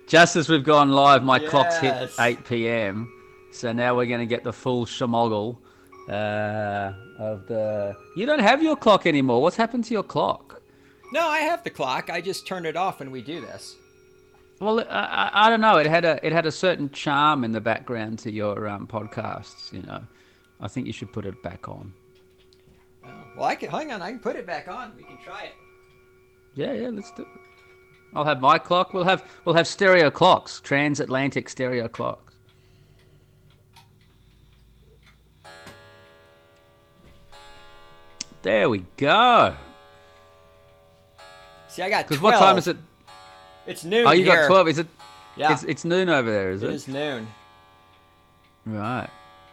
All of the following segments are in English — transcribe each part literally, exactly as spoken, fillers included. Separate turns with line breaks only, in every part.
just as we've gone live, my
Yes.
clock's hit eight p.m. So now we're going to get the full schmoggle uh, of the... You don't have your clock anymore. What's happened to your clock?
No, I have the clock. I just turn it off when we do this.
Well, I, I, I don't know. It had a it had a certain charm in the background to your um, podcasts. You know, I think you should put it back on.
Oh, well, I can hang on. I can put it back on. We can try it.
Yeah, yeah, let's do it. I'll have my clock. We'll have we'll have stereo clocks, transatlantic stereo clocks. There we go.
See, I got
Because
twelve.
what time is it?
It's noon.
Oh, you
here.
got twelve. Is it?
Yeah.
It's it's noon over there, is it?
It is noon.
Right.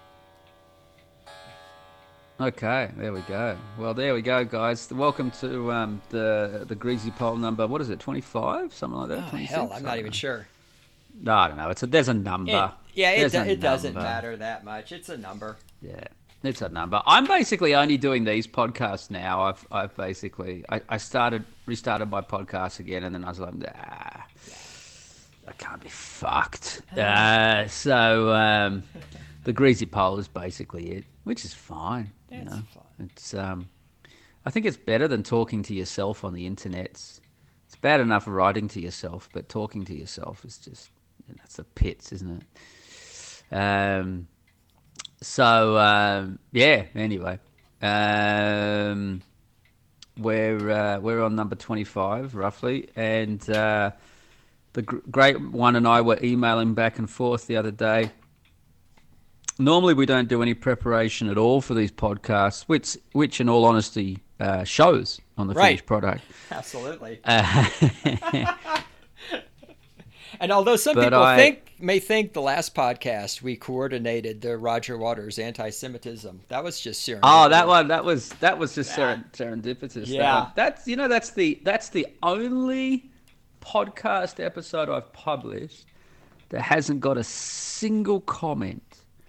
Okay, there we go. Well, there we go, guys. Welcome to um, the the Greasy Poll number. What is it? twenty-five, something like that.
Oh,
twenty-six?
hell, I'm not
I
even
don't know.
sure.
No, I don't know. It's a there's a number.
It, yeah, it,
There's
do,
a
it doesn't
number.
matter that much. It's a number.
Yeah, it's a number. I'm basically only doing these podcasts now. I've I've basically I, I started restarted my podcast again, and then I was like, ah, I can't be fucked. Uh, so um, the Greasy Poll is basically it, which is fine. You
It's
know,
fine.
it's um, I think it's better than talking to yourself on the internet. It's, it's bad enough writing to yourself, but talking to yourself is just, you know, it's the pits, isn't it? Um, so um, yeah. Anyway, um, we're uh, we're on number twenty-five roughly, and uh, the gr- great one and I were emailing back and forth the other day. Normally, we don't do any preparation at all for these podcasts, which, which in all honesty, uh, shows on the
Right.
finished product.
Absolutely.
Uh,
And although some
But
people
I-
think may think the last podcast we coordinated the Roger Waters anti-Semitism, that was just serendipity.
oh, that one, that was that was just seren- serendipitous. That
Yeah.
one. That's you know that's the that's the only podcast episode I've published that hasn't got a single comment.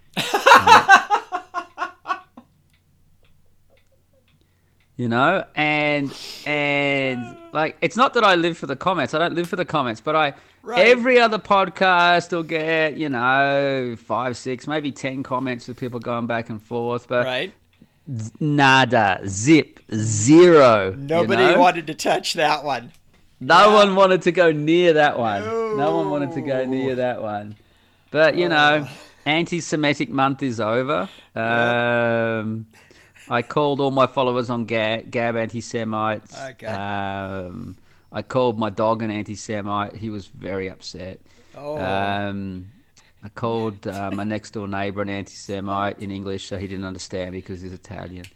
You know, and and like it's not that I live for the comments. I don't live for the comments, but I
Right.
every other podcast will get, you know, five, six, maybe ten comments with people going back and forth, but
Right?
nada, zip, zero. you
Nobody
know?
wanted to touch that one.
No
Yeah.
one wanted to go near that one. No one wanted to go
No.
near that one. But you know, anti-Semitic month is over. Um, I called all my followers on Gab, Gab anti-Semites.
Okay.
Um, I called my dog an anti-Semite. He was very upset.
Oh.
Um, I called uh, my next door neighbor an anti-Semite in English, so he didn't understand me because he's Italian.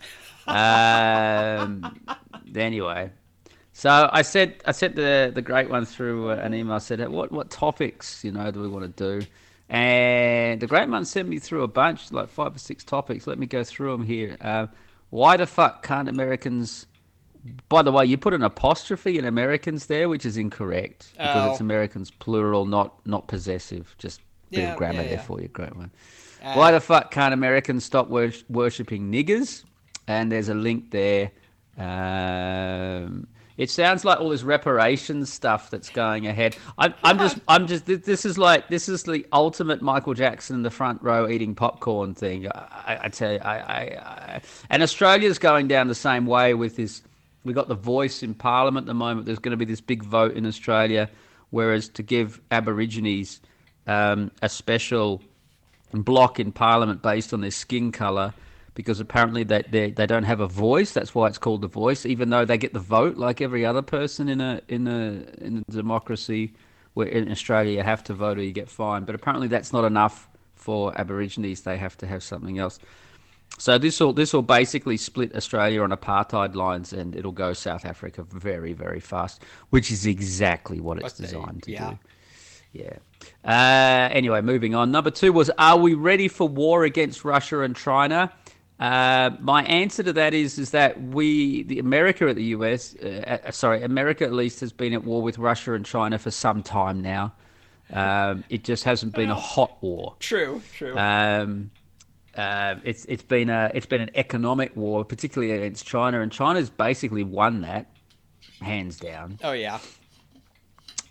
Um, anyway, so I said I sent the the great one through uh, an email. I said, what what topics you know do we want to do? And the great one sent me through a bunch, like five or six topics. Let me go through them here. Uh, why the fuck can't Americans? By the way, you put an apostrophe in Americans there, which is incorrect because
Oh.
it's Americans plural, not not possessive. Just a bit
Yeah,
of grammar
yeah,
there
yeah.
for you, great one.
Uh,
Why the fuck can't Americans stop wor- worshipping niggers? And there's a link there. Um, it sounds like all this reparations stuff that's going ahead. I'm, I'm just, I'm just. This is like, this is the ultimate Michael Jackson in the front row eating popcorn thing. I, I, I tell you, I, I, I, and Australia's going down the same way with this. We got the Voice in Parliament at the moment. There's going to be this big vote in Australia, whereas to give Aborigines um, a special block in Parliament based on their skin colour, because apparently they, they they don't have a voice. That's why it's called the Voice, even though they get the vote like every other person in a in a in a democracy. Where in Australia you have to vote or you get fined, but apparently that's not enough for Aborigines. They have to have something else. So this will this will basically split Australia on apartheid lines, and it'll go South Africa very very fast, which is exactly what it's
What they-
designed to
yeah.
do. Yeah. Uh, anyway, moving on. Number two was, are we ready for war against Russia and China? Uh, my answer to that is is that we, the America at the U S, uh, uh, sorry, America at least has been at war with Russia and China for some time now. Um, it just hasn't been a hot war.
True, true.
Um, uh, it's it's been a it's been an economic war, particularly against China, and China's basically won that, hands down.
oh, yeah.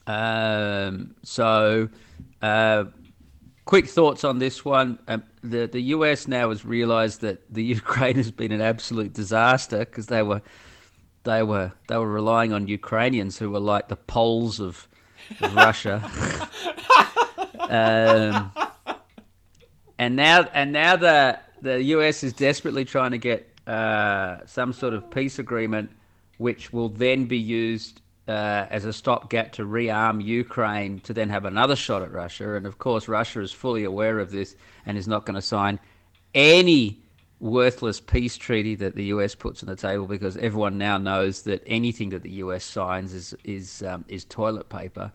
Um, so, uh, quick thoughts on this one. Um, the the U S now has realised that the Ukraine has been an absolute disaster because they were they were they were relying on Ukrainians who were like the Poles of, of Russia. um, and now and now the the U S is desperately trying to get uh, some sort of peace agreement, which will then be used uh, as a stopgap to rearm Ukraine to then have another shot at Russia. And of course, Russia is fully aware of this and is not going to sign any worthless peace treaty that the U S puts on the table, because everyone now knows that anything that the U S signs is is um, is toilet paper.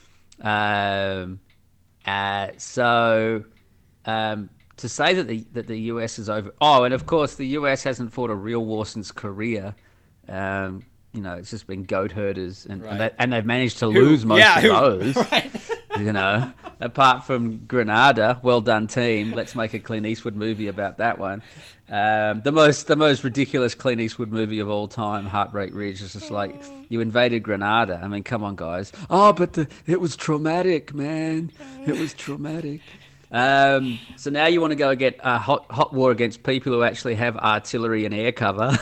Um, uh, so. Um, to say that the that the U S is over. Oh, and of course the U S hasn't fought a real war since Korea. Um, you know, it's just been goat herders, and
Right.
and, they, and they've managed to
Who-
lose most
yeah,
of
who-
those.
right.
You know, apart from Grenada, well done team. Let's make a Clint Eastwood movie about that one. Um, the most the most ridiculous Clint Eastwood movie of all time, Heartbreak Ridge. It's just like, you invaded Grenada. I mean, come on, guys. Oh, but the, it was traumatic, man. It was traumatic. Um, so now you want to go and get a hot hot war against people who actually have artillery and air cover.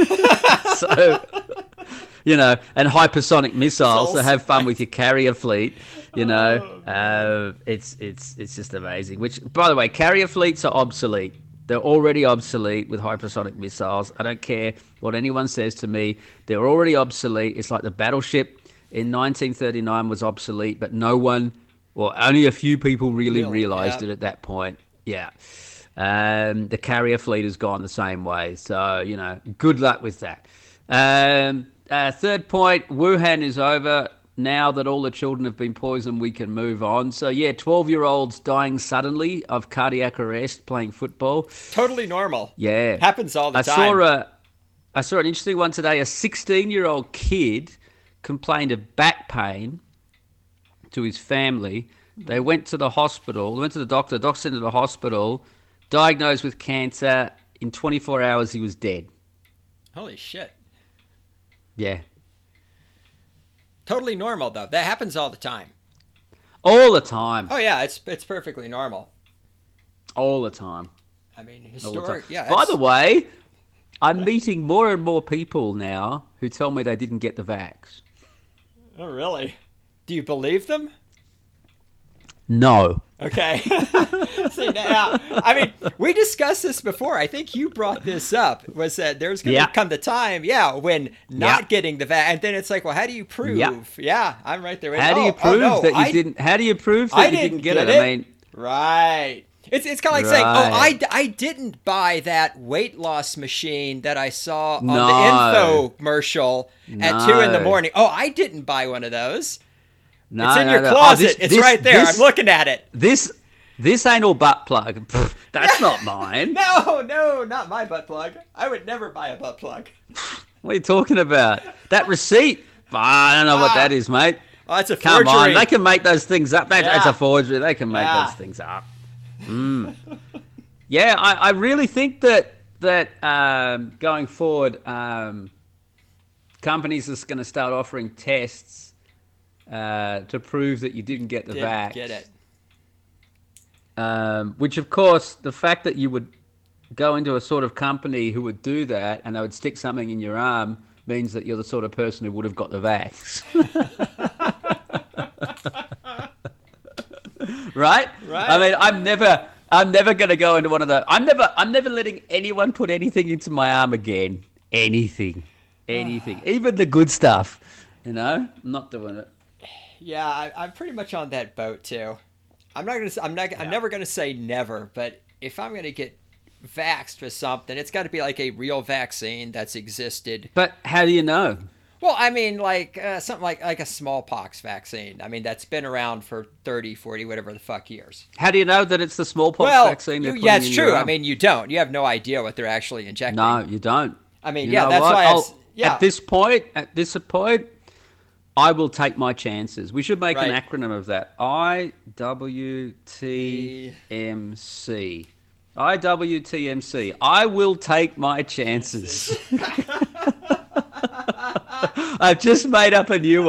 So, you know, and hypersonic missiles. So have fun with your carrier fleet. You know, uh, it's it's it's just amazing. Which, by the way, carrier fleets are obsolete. They're already obsolete with hypersonic missiles. I don't care what anyone says to me. They're already obsolete. It's like the battleship in nineteen thirty-nine was obsolete, but no one, well, only a few people really,
Really?
realized
Yeah.
it at that point. Yeah. Um, the carrier fleet has gone the same way. So, you know, good luck with that. Um, uh, third point, Wuhan is over. Now that all the children have been poisoned, we can move on. So, yeah, twelve-year-olds dying suddenly of cardiac arrest playing football.
Totally normal.
Yeah.
Happens all the
I
time.
Saw a, I saw an interesting one today. A sixteen-year-old kid complained of back pain to his family. They went to the hospital, went to the doctor, the doctor sent him to the hospital, diagnosed with cancer. In twenty-four hours, he was dead.
Holy shit.
Yeah.
Totally normal though. That happens all the time.
All the time.
Oh yeah, it's it's perfectly normal.
All the time.
I mean,
All the
historic.
time.
Yeah.
By
it's-
the way, I'm meeting more and more people now who tell me they didn't get the vax.
Oh really? Do you believe them?
No.
Okay. See now, I mean, we discussed this before. I think you brought this up. Was that there's going to
Yeah.
come the time, yeah, when not
Yeah.
getting the vac, and then it's like, well, how do you prove?
Yeah.
Yeah, I'm right there. with-
How do
oh,
you
oh,
prove
no,
that you
I,
didn't? How do you prove that
I
you
didn't
didn't get,
get
it?
it.
I mean,
Right. It's it's kind of like saying, oh, I,
Right.
I didn't buy that weight loss machine that I saw on
No.
the infomercial at two in the
No.
morning. Oh, I didn't buy one of those.
no,
It's in
no,
your
no. Oh,
closet.
this-
it's
this-
right there.
this-
I'm looking at it.
This this ain't all butt plug. Pfft, That's not mine.
No, no, not my butt plug. I would never buy a butt plug.
What are you talking about? That receipt? I don't know what
Ah.
that is, mate.
Oh, that's a
Come
forgery.
on, they can make those things up. That, That's
Yeah.
a forgery. They can make
Yeah.
those things up. Mm. Yeah, I, I really think that that um, going forward, um, companies are going to start offering tests uh, to prove that you didn't get the
Didn't
vax.
get it.
Um, which, of course, the fact that you would go into a sort of company who would do that and they would stick something in your arm means that you're the sort of person who would have got the vax. Right?
Right.
I mean, I'm never, I'm never going to go into one of the. I'm never, I'm never letting anyone put anything into my arm again. Anything, anything, even the good stuff. You know, I'm not doing it.
Yeah, I, I'm pretty much on that boat too. I'm not gonna. s- I'm not. I'm never gonna say never, but if I'm gonna get vaxxed for something, it's got to be like a real vaccine that's existed.
But how do you know?
Well, I mean, like uh, something like like a smallpox vaccine. I mean, that's been around for thirty, forty, whatever the fuck years.
How do you know that it's the smallpox
well,
vaccine? they're
you- yeah,
putting
it's
in your
true. I
arm?
mean, you don't. You have no idea what they're actually injecting.
No, you don't.
I mean,
You
yeah,
know
that's
what?
why.
I'll-
It's, yeah.
At this point, at this point, I will take my chances. We should make an
Right.
acronym of that. I W T M C. I W T M C. I will take my chances. I've just made up a new one.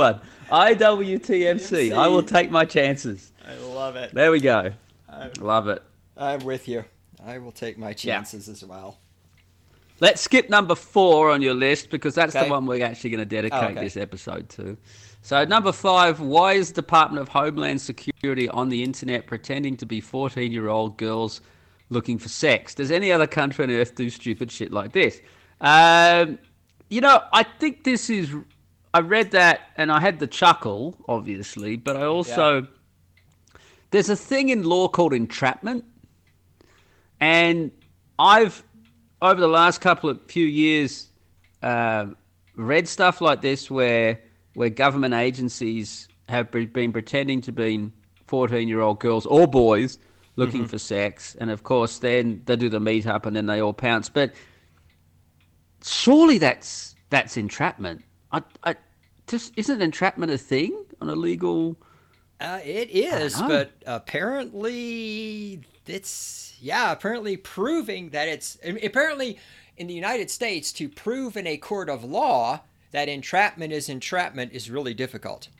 I W T M C. I will take my chances.
I love it.
There we go.
I,
Love it.
I'm with you. I will take my chances yeah. as well.
Let's skip number four on your list because that's
okay.
the one we're actually going to dedicate
oh, okay.
this episode to. So number five, why is the Department of Homeland Security on the internet pretending to be fourteen-year-old girls looking for sex? Does any other country on earth do stupid shit like this? Um, you know, I think this is... I read that and I had the chuckle, obviously, but I also... Yeah. There's a thing in law called entrapment. And I've, over the last couple of few years, uh, read stuff like this where where government agencies have been pretending to be fourteen-year-old girls or boys looking mm-hmm. for sex. And, of course, then they do the meet-up and then they all pounce. But surely that's that's entrapment. I, I, just isn't entrapment a thing on a legal...
Uh, it is, but apparently it's, yeah, apparently proving that it's, apparently in the United States, to prove in a court of law that entrapment is entrapment is really difficult.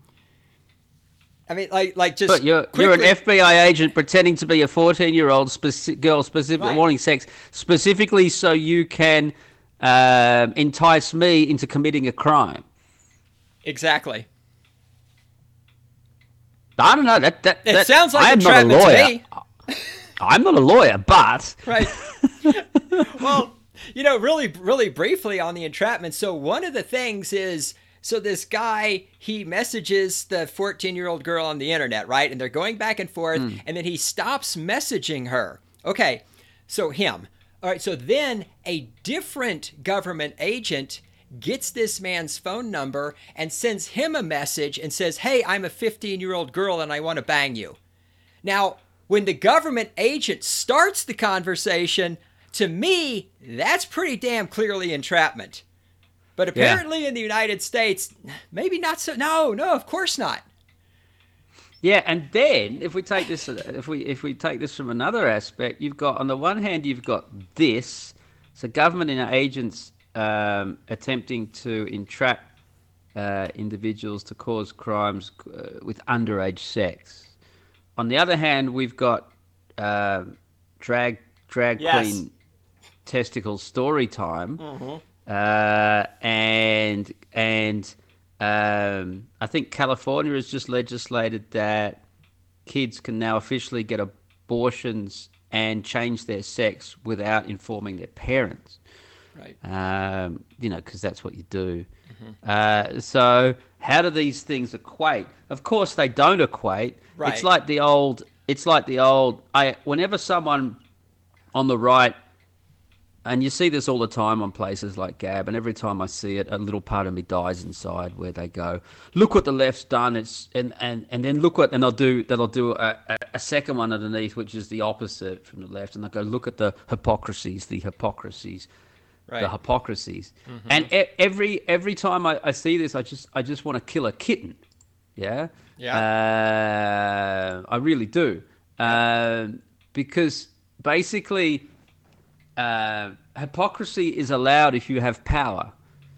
I mean, like, like just.
But you're
quickly,
you're an F B I agent pretending to be a fourteen-year-old speci- girl, specifically right. wanting sex, specifically so you can um, entice me into committing a crime.
Exactly.
I don't know. That that,
it
that
sounds like
I'm not a
entrapment
lawyer.
to me.
I'm not a lawyer, but
right. Well, you know, really, really briefly on the entrapment. So one of the things is, so this guy, he messages the fourteen-year-old girl on the internet, right? And they're going back and forth, mm. and then he stops messaging her. Okay, so him. All right, so then a different government agent gets this man's phone number and sends him a message and says, hey, I'm a fifteen-year-old girl and I want to bang you. Now, when the government agent starts the conversation, to me, that's pretty damn clearly entrapment. But apparently yeah. in the United States, maybe not so. No, no, of course not.
Yeah, and then if we take this, if we if we take this from another aspect, you've got on the one hand you've got this, so government and agents um, attempting to entrap uh, individuals to cause crimes uh, with underage sex. On the other hand, we've got uh, drag drag
yes.
queen testicle story time,
mm-hmm.
uh, and and. Um, I think California has just legislated that kids can now officially get abortions and change their sex without informing their parents.
Right.
Um, you know, because that's what you do.
Mm-hmm.
Uh, so how do these things equate? Of course, they don't equate.
Right.
It's like the old. It's like the old. I whenever someone on the right. And you see this all the time on places like Gab, and every time I see it, a little part of me dies inside where they go, look what the left's done, it's and, and, and then look what, and they'll do, they'll do a, a, a second one underneath, which is the opposite from the left, and they'll go, look at the hypocrisies, the hypocrisies, right. the hypocrisies. Mm-hmm. And e- every every time I, I see this, I just I just want to kill a kitten, yeah?
Yeah.
Uh, I really do. Uh, because basically... Uh, hypocrisy is allowed if you have power.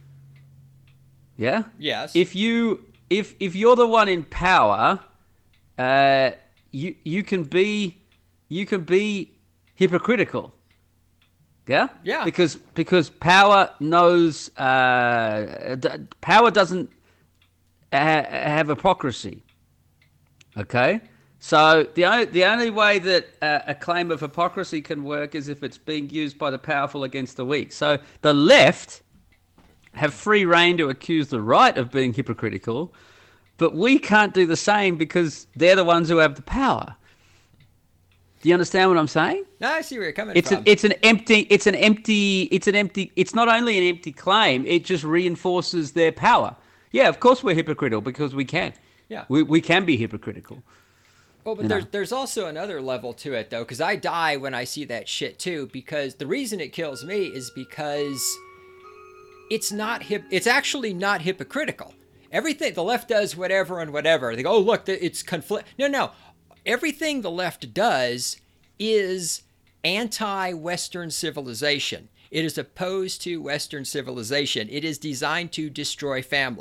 Yeah?
Yes.
If you if if you're the one in power, uh, you you can be you can be hypocritical. Yeah?
Yeah.
Because because power knows uh, power doesn't ha- have hypocrisy. Okay? So the only, the only way that uh, a claim of hypocrisy can work is if it's being used by the powerful against the weak. So the left have free rein to accuse the right of being hypocritical, but we can't do the same because they're the ones who have the power. Do you understand what I'm saying?
No, I see where you're coming
it's
from.
An, it's an empty. It's an empty. It's an empty. It's not only an empty claim. It just reinforces their power. Yeah, of course we're hypocritical because we can.
Yeah,
we we can be hypocritical.
Well, but there's, there's also another level to it, though, because I die when I see that shit, too, because the reason it kills me is because it's not hip. It's actually not hypocritical. Everything, the left does whatever and whatever. They go, oh, look, it's conflict. No, no. Everything the left does is anti-Western civilization. It is opposed to Western civilization. It is designed to destroy families.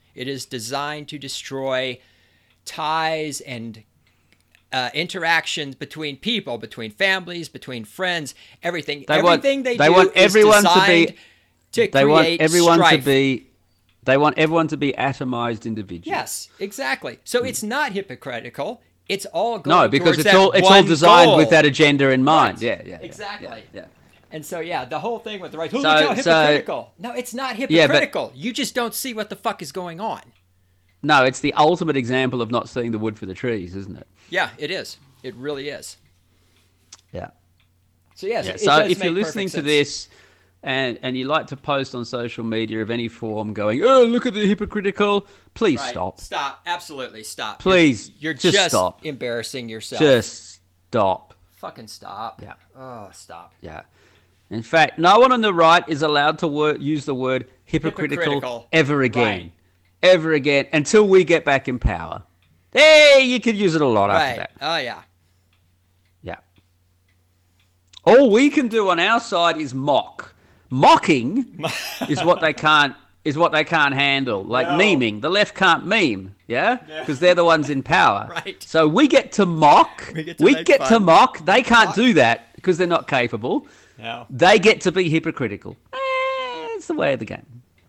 It is designed to destroy ties and uh, interactions between people, between families, between friends, everything.
They
everything
want,
they,
they
do
want
is
everyone to be.
designed to
They want
create
everyone
strife.
to be. They want everyone to be atomized individuals.
Yes, exactly. So it's not hypocritical. It's all going
No, because
towards
it's
that
all it's all
one
designed
goal.
with that agenda in mind.
Right.
Yeah, yeah, yeah,
Exactly.
Yeah, yeah.
And so, yeah, the whole thing with the right, oh,
So-
look how
so-
hypocritical. no, it's not
Yeah, but-
hypocritical. You just don't see what the fuck is going on.
No, it's the ultimate example of not seeing the wood for the trees, isn't it?
Yeah, it is. It really is.
Yeah.
So, yes,
Yeah.
it
So
does
if you're
make
listening
perfect
to
sense.
this and and you like to post on social media of any form going, oh, look at the hypocritical, please
Right.
stop.
Stop. Absolutely stop.
Please,
You're, you're
just
just,
stop.
embarrassing yourself.
Just stop.
Fucking stop.
Yeah.
Oh, stop.
Yeah. In fact, no one on the right is allowed to word, use the word hypocritical,
Hypocritical.
ever again.
Right.
Ever again until we get back in power. Hey, you could use it a lot
Right.
after that.
Oh, yeah.
Yeah. All we can do on our side is mock. Mocking is what they can't is what they can't handle. Like
No.
memeing. The left can't meme, yeah? Because they're the ones in power.
Right.
So we get to mock.
We get to
we
make
get to
fun.
mock. They can't
Mock.
do that because they're not capable.
No.
They get to be hypocritical. Eh, it's the way of the game.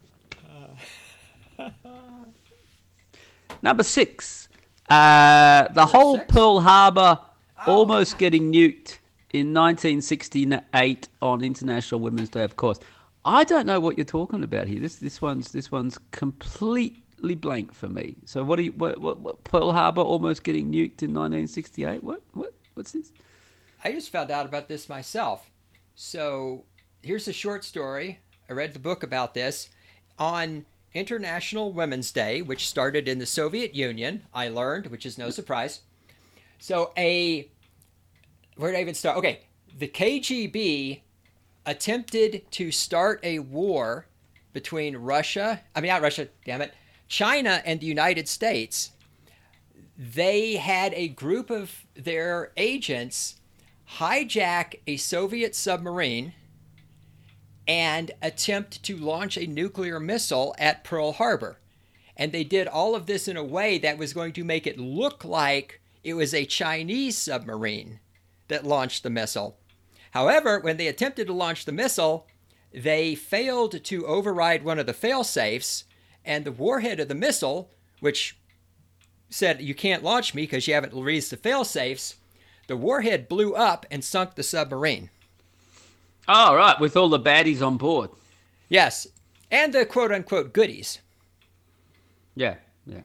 Number six. Uh, the whole
six?
Pearl Harbor
Oh,
almost getting nuked in nineteen sixty-eight on International Women's Day, of course. I don't know what you're talking about here. This this one's this one's completely blank for me. So what do you what, what, what Pearl Harbor almost getting nuked in nineteen sixty-eight? What what what's this?
I just found out about this myself. So here's a short story. I read the book about this. On International Women's Day, which started in the Soviet Union, I learned, which is no surprise. So a, where did I even start? Okay, the K G B attempted to start a war between Russia, I mean not Russia, damn it, China and the United States. They had a group of their agents hijack a Soviet submarine and attempt to launch a nuclear missile at Pearl Harbor. And they did all of this in a way that was going to make it look like it was a Chinese submarine that launched the missile. However, when they attempted to launch the missile, they failed to override one of the fail-safes, and the warhead of the missile, which said, you can't launch me because you haven't raised the fail-safes, the warhead blew up and sunk the submarine.
Oh, right, with all the baddies on board.
Yes, and the quote-unquote goodies.
Yeah, yeah.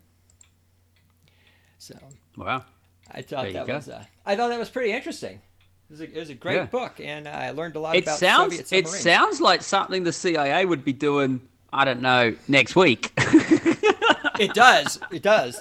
So
Wow.
I thought
There you
that
go.
was uh, I thought that was pretty interesting. It was a, it was a great
Yeah.
book, and I learned a lot
It
about
sounds
Soviet
it
submarines.
sounds like something the C I A would be doing, I don't know, next week.
It does. It does.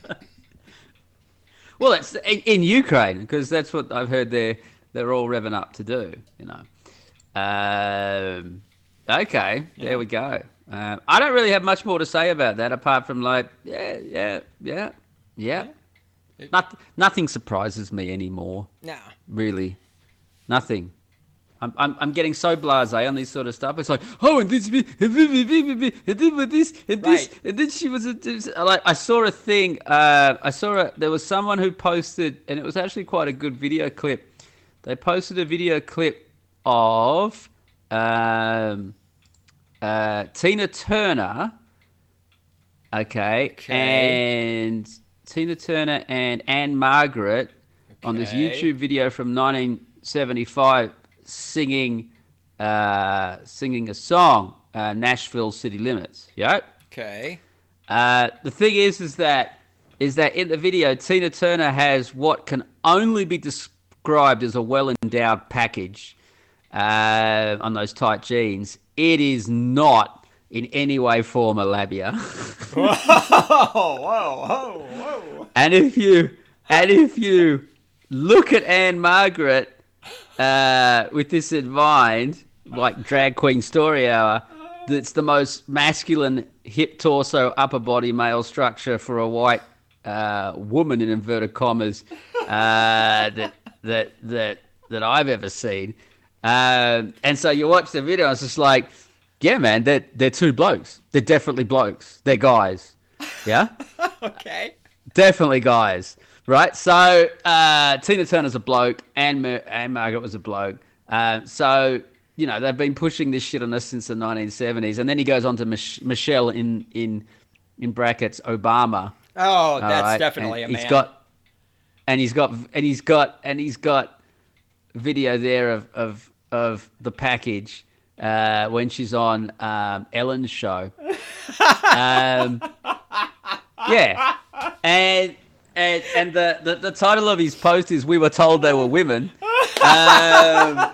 Well, it's in, in Ukraine because that's what I've heard they're they're all revving up to do. You know. Um, okay, there we go. Um, I don't really have much more to say about that apart from like, yeah, yeah, yeah, yeah.
It-
Not, nothing surprises me anymore.
No.
Really, nothing. I'm, I'm, I'm getting so blasé on this sort of stuff. It's like, oh, and this, and then with this, and this,
Right.
and then she was a, this- like, I saw a thing. Uh, I saw a, there was someone who posted, and it was actually quite a good video clip. They posted a video clip of um, uh, Tina Turner. Okay,
Okay.
and Tina Turner and Anne Margaret on this
Okay.
YouTube video from nineteen seventy-five singing uh, singing a song, uh, Nashville City Limits. Yeah.
Okay.
Uh, the thing is, is that is that in the video, Tina Turner has what can only be described as a well-endowed package uh, on those tight jeans. It is not in any way, form, or labia.
Whoa! Whoa! Whoa! Whoa!
And if you and if you look at Anne Margaret uh, with this in mind, like drag queen story hour, that's the most masculine hip torso upper body male structure for a white uh, woman in inverted commas uh, that that that that I've ever seen. Um, and so you watch the video, and it's just like, yeah, man, they're they're two blokes. They're definitely blokes. They're guys. Yeah,
Okay.
definitely guys. Right. So uh, Tina Turner's a bloke, and Mar- and Margaret was a bloke. Uh, so you know they've been pushing this shit on us since the nineteen seventies, and then he goes on to Mich- Michelle in in in brackets Obama.
Oh,
All
that's
right, and
definitely a
he's
man.
got and he's got and he's got and he's got video there of of of the package uh, when she's on um, Ellen's show. Um, yeah, and and and the, the the title of his post is "We were told they were women." Um,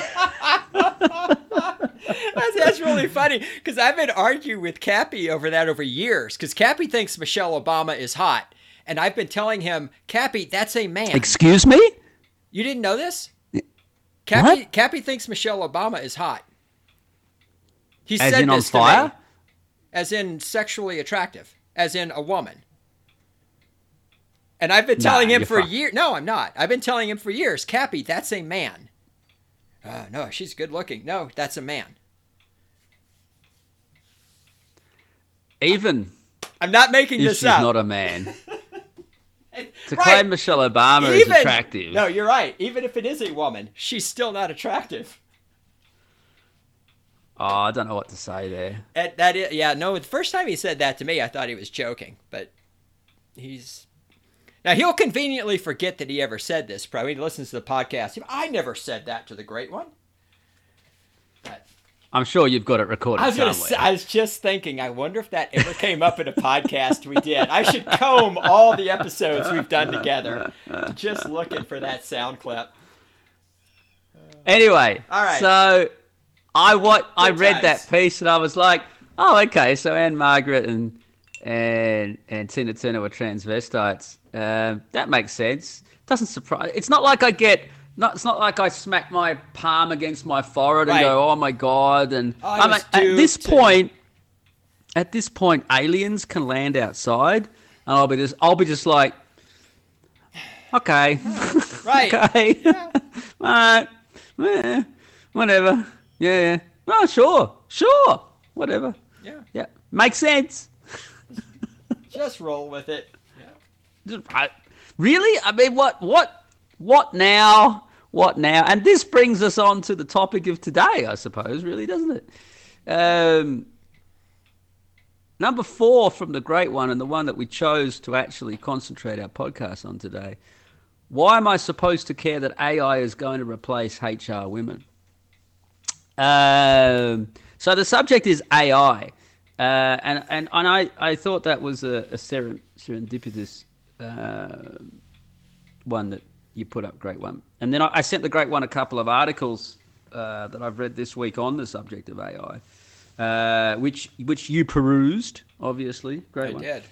That's, that's really funny because I've been arguing with Cappy over that over years because Cappy thinks Michelle Obama is hot. And I've been telling him, Cappy, that's a man.
excuse me.
You didn't know this? Cappy,
What?
Cappy thinks Michelle Obama is hot. He
As
said
in on
this to
fire?
me. As in sexually attractive. As in a woman. And I've been
Nah,
telling him
you're
for
fucked.
years. No, I'm not. I've been telling him for years, Cappy, that's a man. Uh, no, she's good looking. No, that's a man.
Even
I'm not making
if
this
she's
up.
not a man, to
Right.
claim Michelle Obama is
Even-
attractive.
No, you're right. Even if it is a woman, she's still not attractive.
Oh, I don't know what to say there.
That, that is, yeah, no, the first time he said that to me, I thought he was joking, but he's... Now, he'll conveniently forget that he ever said this, probably. He listens to the podcast. I never said that to the Great One. But
I'm sure you've got it recorded
I was, gonna
somewhere.
say, I was just thinking, I wonder if that ever came up in a podcast we did. I should comb all the episodes we've done together, just looking for that sound clip.
Anyway,
All right.
so I what I
Good
read
times.
that piece and I was like, oh, okay. So Anne Margaret and and and Tina Turner were transvestites. Um, that makes sense. Doesn't surprise. It's not like I get. Not. It's not like I smack my palm against my forehead and
Right.
go, oh my god. And
I
I'm
was
like, at this
duped
point, at this point, aliens can land outside, and I'll be just. I'll be just like, okay.
Right.
Okay. All right. Eh, whatever. Yeah, yeah. Oh, sure. Sure. Whatever.
Yeah,
Yeah. Makes sense.
just roll with it.
Just- I- Really? I mean, what, what, what now? What now? And this brings us on to the topic of today, I suppose, really, doesn't it? Um, number four from the great one, and the one that we chose to actually concentrate our podcast on today. Why am I supposed to care that A I is going to replace H R women? Um, so the subject is A I, uh, and and and I, I thought that was a, a seren, serendipitous uh, one that you put up, great one. And then I, I sent the great one a couple of articles uh, that I've read this week on the subject of A I, uh, which which you perused, obviously, great
I
one.
did.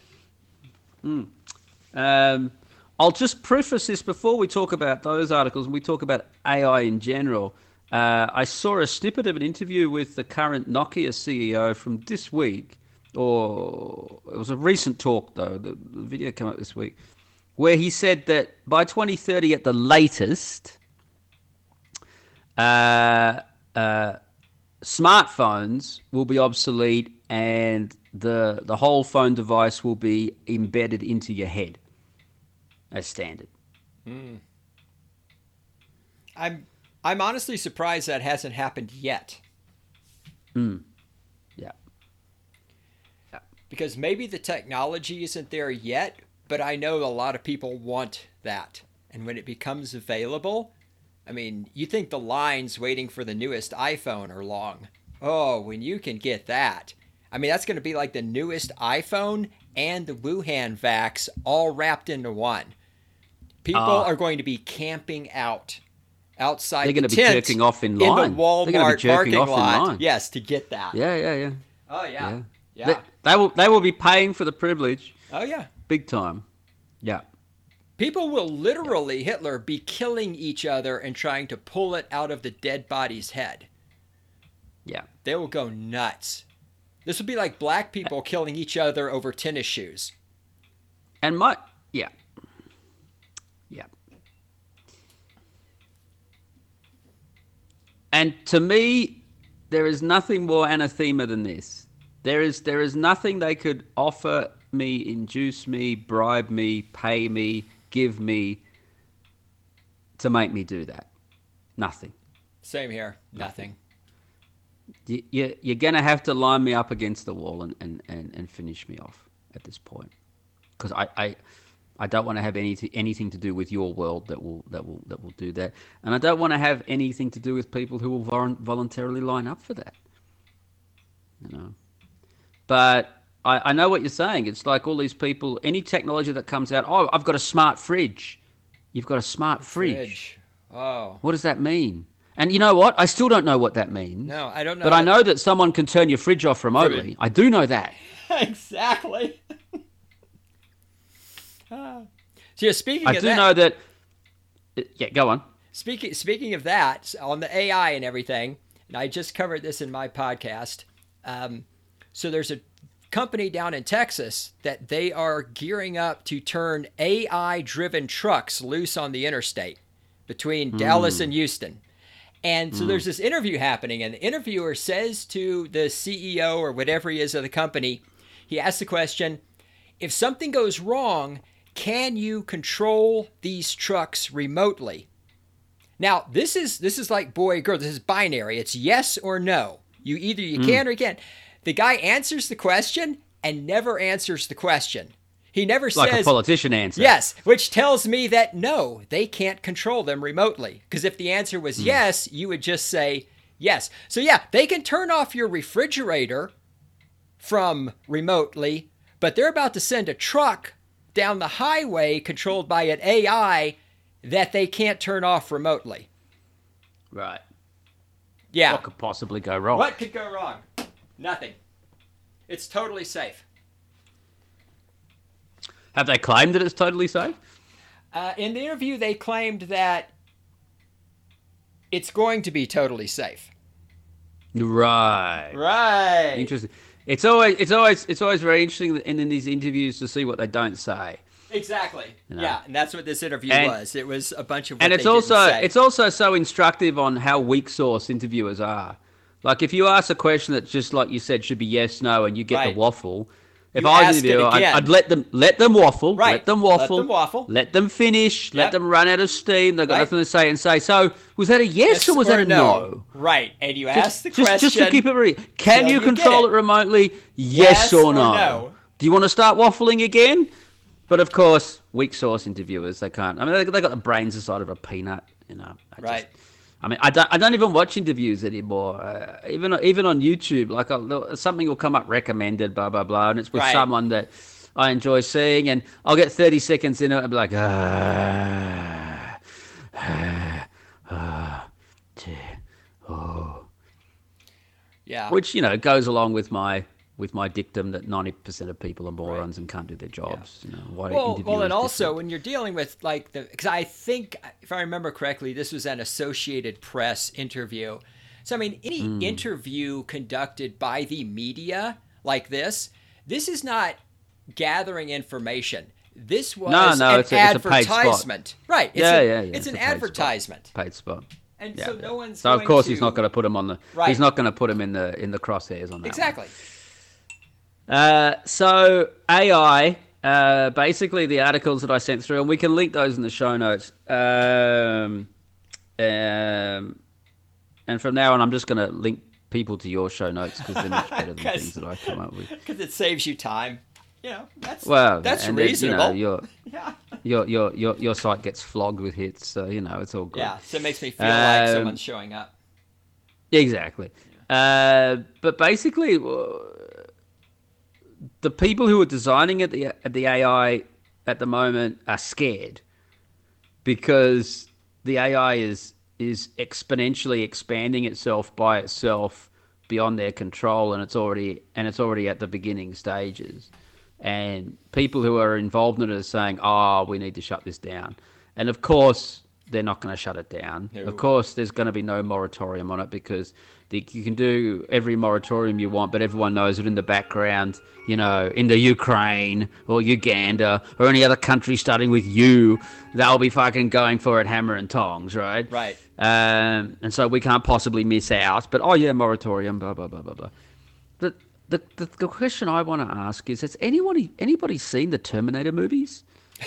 Um, I'll just preface this before we talk about those articles and we talk about A I in general. Uh, I saw a snippet of an interview with the current Nokia C E O from this week, or it was a recent talk though, the, the video came up this week, where he said that by twenty thirty at the latest, uh, uh, smartphones will be obsolete and the the whole phone device will be embedded into your head as standard.
I'm I'm honestly surprised that hasn't happened yet.
Yeah. Yeah.
Because maybe the technology isn't there yet, but I know a lot of people want that. And when it becomes available, I mean, you think the lines waiting for the newest iPhone are long. Oh, when you can get that. I mean, that's going to be like the newest iPhone and the Wuhan vax all wrapped into one. People
Ah.
are going to be camping out outside
They're
the
gonna be
tent
jerking off in
in
line.
the
They're gonna be
Walmart
jerking
parking
off in
lot.
line.
Yes, to get that.
Yeah, yeah, yeah.
Oh yeah.
Yeah.
Yeah.
They, they will they will be paying for the privilege
Oh yeah.
big time. Yeah.
People will literally, Hitler, be killing each other and trying to pull it out of the dead body's head.
Yeah.
They will go nuts. This would be like black people killing each other over tennis shoes.
And my yeah. Yeah. And to me, there is nothing more anathema than this. There is there is nothing they could offer me, induce me, bribe me, pay me, give me to make me do that? Nothing.
Same here. Nothing.
You, you, you're going to have to line me up against the wall and, and, and, and finish me off at this point. Because I, I, I don't want to have anything anything to do with your world that will that will that will do that, and I don't want to have anything to do with people who will vol- voluntarily line up for that. You know, but I, I know what you're saying. It's like all these people, any technology that comes out. Oh, I've got a smart fridge. You've got a smart fridge.
Fridge. Oh.
What does that mean? And you know what? I still don't know what that means.
No, I don't know.
But
that...
I know that someone can turn your fridge off remotely. I do know that.
Exactly. So yeah, speaking
I
of
do
that,
know that. Yeah, go on.
Speaking speaking of that, on the A I and everything, and I just covered this in my podcast. Um, so there's a company down in Texas that they are gearing up to turn A I-driven trucks loose on the interstate between mm. Dallas and Houston. And so mm. there's this interview happening, and the interviewer says to the C E O or whatever he is of the company, he asks the question, if something goes wrong, can you control these trucks remotely? Now, this is this is like boy or girl. This is binary. It's yes or no. You either you mm. can or you can't. The guy answers the question and never answers the question. He never
like
says...
Like a politician answer.
Yes, which tells me that no, they can't control them remotely. Because if the answer was mm. yes, you would just say yes. So yeah, they can turn off your refrigerator from remotely, but they're about to send a truck down the highway controlled by an A I that they can't turn off remotely.
Right.
Yeah.
What could possibly go wrong?
What could go wrong? Nothing. It's totally safe.
Have they claimed that it's totally safe?
Uh, in the interview, they claimed that it's going to be totally safe.
Right.
Right.
Interesting. It's always it's always it's always very interesting in, in these interviews to see what they don't say.
Exactly. You know? Yeah, and that's what this interview
and,
was. It was a bunch of what
and it's
they
also
didn't say.
It's also so instructive on how weak source interviewers are. Like if you ask a question that just like you said should be yes no and you get
right.
the waffle. If
you
I was an interviewer, I'd, I'd let them let them waffle,
right.
let them waffle,
let them waffle,
let them finish,
yep.
let them run out of steam. They've got
right.
nothing to say and say. So was that a yes, yes or was or that a no? no?
Right, and you
just,
ask the
just,
question.
Just to keep it real, can you,
you
control it. it remotely? Yes, yes or, no?
or no?
Do you want to start waffling again? But of course, weak source interviewers, they can't. I mean, they, they got the brains the size of a peanut, you know. I
right.
Just, I mean, I don't. I don't even watch interviews anymore. Uh, even even on YouTube, like I'll, something will come up recommended, blah blah blah, and it's with
right.
someone that I enjoy seeing, and I'll get thirty seconds in it, and be like, ah, ah, ah, oh,
yeah.
Which you know goes along with my with my dictum that ninety percent of people are morons right. and can't do their jobs. Yeah. You know, why
well, well, and also
different?
when you're dealing with like the, because I think if I remember correctly, this was an Associated Press interview. So I mean, any mm. interview conducted by the media like this, this is not gathering information. This was
no, no,
an
it's a,
advertisement,
it's
right? It's
yeah,
a,
yeah, yeah.
It's,
it's
an advertisement.
Spot. Paid spot.
And
yeah,
so
yeah.
no one's.
So
going
of course
to...
he's not going to put him on the.
Right.
He's not going to put him in the in the crosshairs on that.
Exactly.
One. Uh, so A I, uh, basically the articles that I sent through, and we can link those in the show notes. Um, um, and from now on, I'm just going to link people to your show notes because they're much better than things that I come up with.
Because it saves you time. You know, that's
well,
that's
and
reasonable.
Then, you know, your, yeah. your your your your site gets flogged with hits, so you know it's all good.
Yeah, so it makes me feel
um,
like someone's showing up.
Exactly. Yeah. Uh, but basically. The people who are designing it, the, the A I at the moment are scared because the A I is is exponentially expanding itself by itself beyond their control, and it's already and it's already at the beginning stages. And people who are involved in it are saying, "Oh, we need to shut this down." And of course, they're not going to shut it down. No. Of course, there's going to be no moratorium on it because the, you can do every moratorium you want, but everyone knows that in the background, you know, in the Ukraine or Uganda or any other country starting with U, they'll be fucking going for it hammer and tongs, right?
Right.
Um, and so we can't possibly miss out. But, oh, yeah, moratorium, blah, blah, blah, blah, blah. But the, the the question I want to ask is: Has anybody anybody seen the Terminator movies?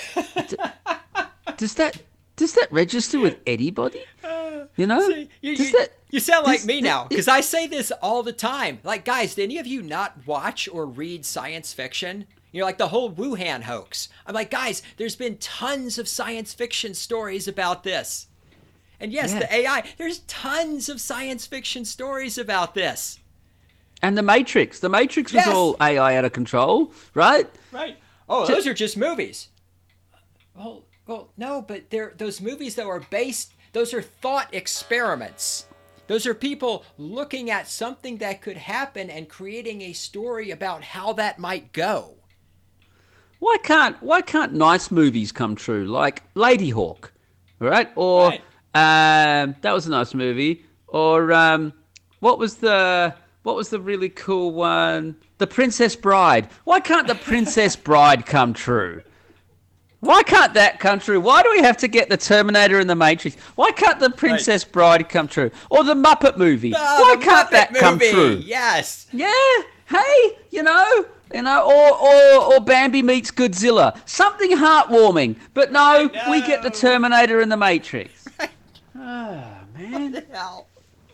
Does that does that register with anybody? You know,
See, you,
does
you,
that,
you sound like
does-
me now,
it-
because I say this all the time. Like, guys, did any of you not watch or read science fiction? You know, like the whole Wuhan hoax. I'm like, guys, there's been tons of science fiction stories about this. And yes,
Yeah.
the A I, there's tons of science fiction stories about this.
And the Matrix. The Matrix was
Yes.
all A I out of control, right?
Right. Oh,
Ju-
those are just movies. Well, well, no, but they're those movies that were based. Those are thought experiments. Those are people looking at something that could happen and creating a story about how that might go.
Why can't why can't nice movies come true, like Lady Hawk, right? Or
Right.
um, that was a nice movie. Or um, what was the what was the really cool one? The Princess Bride. Why can't the Princess Bride come true? Why can't that come true? Why do we have to get the Terminator and the Matrix? Why can't the Princess Bride come true? Or the Muppet movie?
Oh,
Why
the
can't
Muppet
that come
movie.
true?
Yes.
Yeah. Hey, you know, you know, or or or Bambi meets Godzilla. Something heartwarming. But no, we get the
know.
Terminator and the Matrix. Ah, man.
Hell.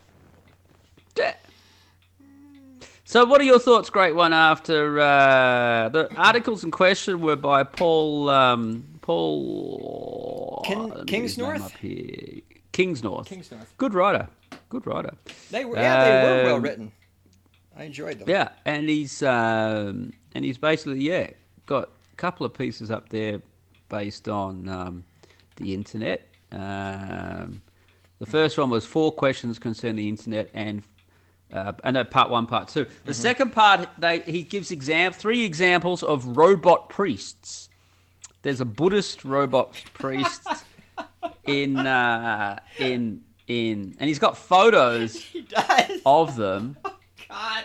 Da- So, what are your thoughts, Great One? After uh, the articles in question were by Paul um, Paul
Kin-
let me get his
Kingsnorth?
name up here. Kingsnorth.
Kingsnorth.
Good writer. Good writer.
They were yeah, they were well
Um,
written. I enjoyed them.
Yeah, and he's um, and he's basically yeah got a couple of pieces up there based on um, the internet. Um, the first one was four questions concerning the internet, and uh, and no, part one, part two. The second part, they he gives exam three examples of robot priests. There's a Buddhist robot priest in uh, in in, and he's got photos
He does.
of them.
God.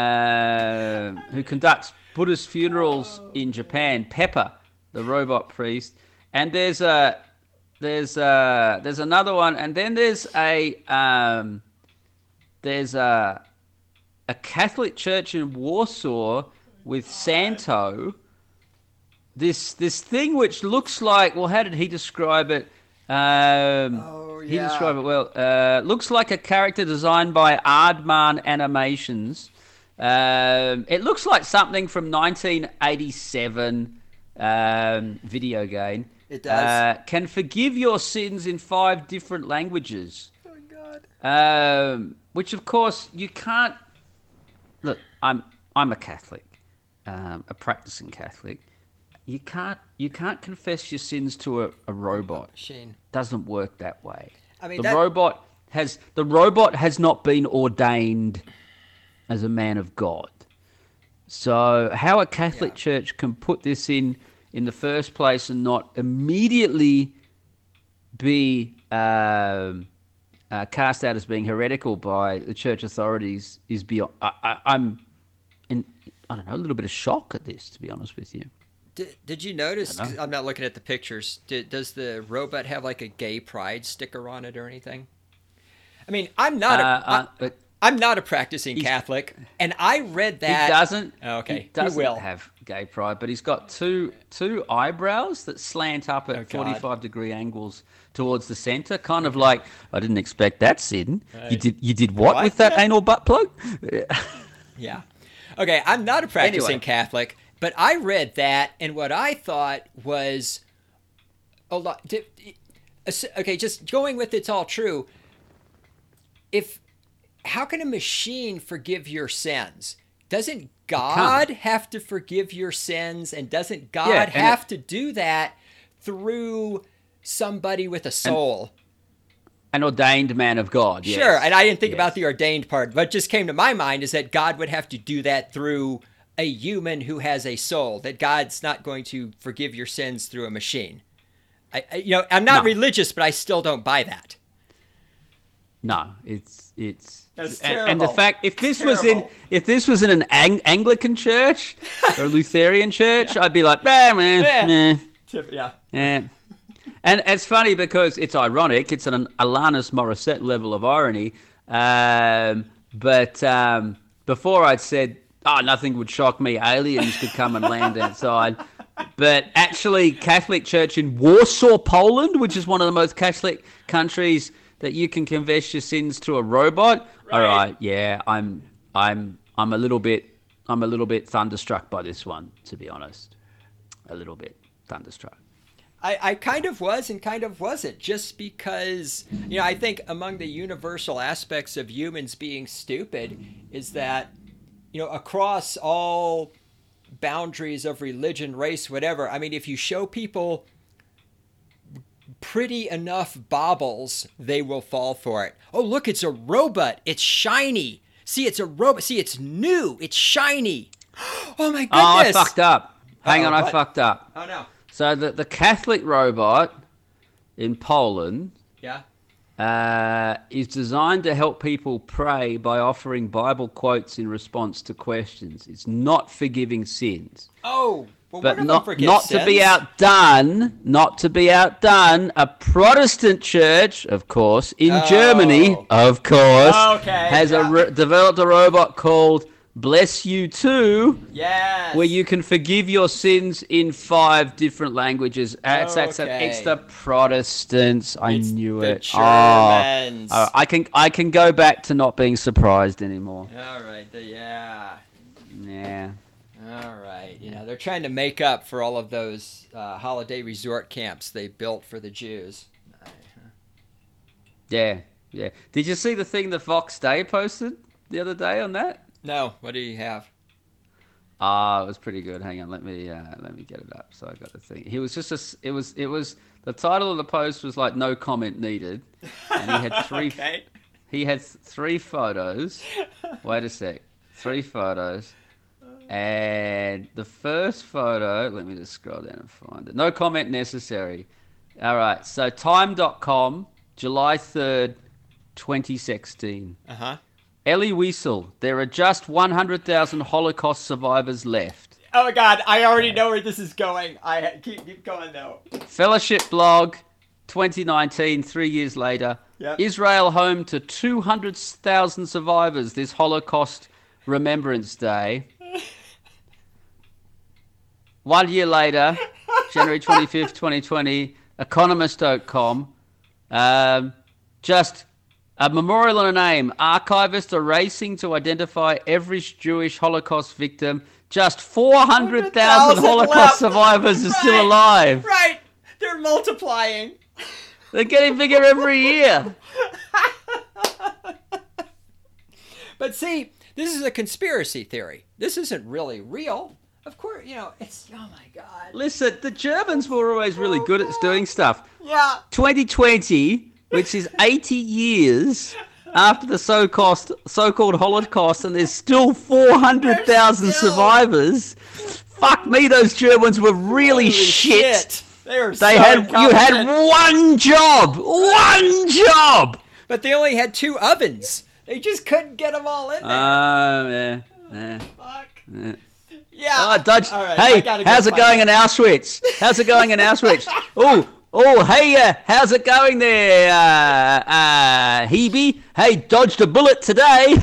Um, who conducts Buddhist funerals in Japan. Pepper, the robot priest, and there's a there's a there's another one, and then there's a um, there's a a Catholic church in Warsaw with Santo. This this thing which looks like, well, how did he describe it? Um,
Oh,
He
yeah.
described it well. Uh, looks like a character designed by Aardman Animations. Um, it looks like something from nineteen eighty-seven um, video game.
It does.
Uh, can forgive your sins in five different languages.
Oh my God.
Um, which, of course, you can't. Look, I'm I'm a Catholic, um, a practicing Catholic. You can't you can't confess your sins to a, a robot.
Shane.
Doesn't work that way.
I mean,
the
that-
robot has the robot has not been ordained as a man of God. So how a Catholic
Yeah.
church can put this in in the first place and not immediately be um, uh, cast out as being heretical by the church authorities is beyond. I, I, I'm in I don't know a little bit of shock at this, to be honest with you.
Did, did you notice?
I don't know.
I'm not looking at the pictures. Did, does the robot have like a gay pride sticker on it or anything? I mean, I'm not a
Uh, uh,
I,
but
I'm not a practicing
he's-
Catholic, and I read that
He doesn't.
Oh, okay,
He
he
doesn't
will.
have gay pride, but he's got two two eyebrows that slant up at
Oh, God.
forty-five degree angles towards the center, kind of like I didn't expect that, Sid. You
Right.
did you did what,
What?
with that anal butt plug?
Yeah. Okay, I'm not a practicing
Anyway.
Catholic, but I read that, and what I thought was a lot. di- Okay, just going with it's all true. If how can a machine forgive your sins? Doesn't God have to forgive your sins, and doesn't God
Yeah, and
have
it-
to do that through somebody with a soul?
An ordained man of God. Yes.
Sure, and I didn't think
Yes.
about the ordained part. What just came to my mind is that God would have to do that through a human who has a soul. That God's not going to forgive your sins through a machine. I, I you know, I'm not
No.
religious, but I still don't buy that.
No, it's it's
That's
and, and the
terrible.
fact if this was in
Terrible.
if this was in an Ang- Anglican church or a Lutheran church, I'd be like, bah, man,
Yeah.
nah.
Yeah.
Yeah. And it's funny because it's ironic. It's an Alanis Morissette level of irony. Um, but um, before I'd said oh, nothing would shock me. Aliens could come and land outside. But actually, Catholic Church in Warsaw, Poland, which is one of the most Catholic countries that you can confess your sins to a robot. Right. All right, yeah, I'm, I'm, I'm a little bit, I'm a little bit thunderstruck by this one, to be honest. A little bit thunderstruck.
I, I kind of was and kind of wasn't, just because, you know, I think among the universal aspects of humans being stupid is that, you know, across all boundaries of religion, race, whatever, I mean, if you show people pretty enough baubles, they will fall for it. Oh, look, it's a robot. It's shiny. See, it's a robot. See, it's new. It's shiny. Oh, my goodness.
Oh, I fucked up. Hang
Uh-oh,
on,
what?
I fucked up.
Oh, no.
So the, the Catholic robot in Poland
Yeah.
uh, is designed to help people pray by offering Bible quotes in response to questions. It's not forgiving sins.
Oh, well,
But
what if I
not,
forget
not to be
sins?
outdone, not to be outdone, a Protestant church, of course, in
Oh.
Germany, of course,
Okay,
has
yeah.
a re- developed a robot called Bless You Too,
Yes.
where you can forgive your sins in five different languages. That's, that's a,
Okay.
it's the Protestants. I
It's
knew
the
it.
Germans.
Oh, I can I can go back to not being surprised anymore.
All right. The, yeah.
Yeah.
All right. You know, they're trying to make up for all of those uh, holiday resort camps they built for the Jews.
Yeah. Yeah. Did you see the thing that Fox Day posted the other day on that?
No. What do you have?
Ah, it was pretty good. Hang on, let me uh, let me get it up. So I got the thing. He was just a. s- It was it was the title of the post was like no comment needed, and he had three.
Okay.
He had th- three photos. Wait a sec. Three photos, and the first photo. Let me just scroll down and find it. No comment necessary. All right. So time dot com, July third, twenty sixteen.
Uh huh.
Elie Wiesel, there are just one hundred thousand Holocaust survivors left.
Oh my God! I already know where this is going. I ha- keep keep going though.
Fellowship blog, twenty nineteen, three years later.
Yep.
Israel home to two hundred thousand survivors this Holocaust Remembrance Day. One year later, January twenty-fifth, twenty twenty, economist dot com. Um, just a memorial and a name. Archivists are racing to identify every Jewish Holocaust victim. Just four hundred thousand Holocaust
left.
survivors are
Right.
still alive.
Right. They're multiplying.
They're getting bigger every year.
But see, this is a conspiracy theory. This isn't really real. Of course, you know, it's, oh my God.
Listen, the Germans were always really good at doing stuff.
Yeah.
twenty twenty, which is eighty years after the so-called, so-called Holocaust, and there's still four hundred thousand
There's still-
survivors. Fuck me, those Germans were really
Holy
shit.
They were
They
so
had you had
incompetent.
one job, one job.
But they only had two ovens. They just couldn't get them all in there.
Um, yeah, yeah,
Fuck.
yeah.
Yeah.
Oh, Dodge.
All right, I
Hey,
gotta go
how's it
find
going in Auschwitz? How's it going in Auschwitz? Oh, oh, hey, uh, how's it going there, uh, uh, Hebe? Hey, dodged a bullet today.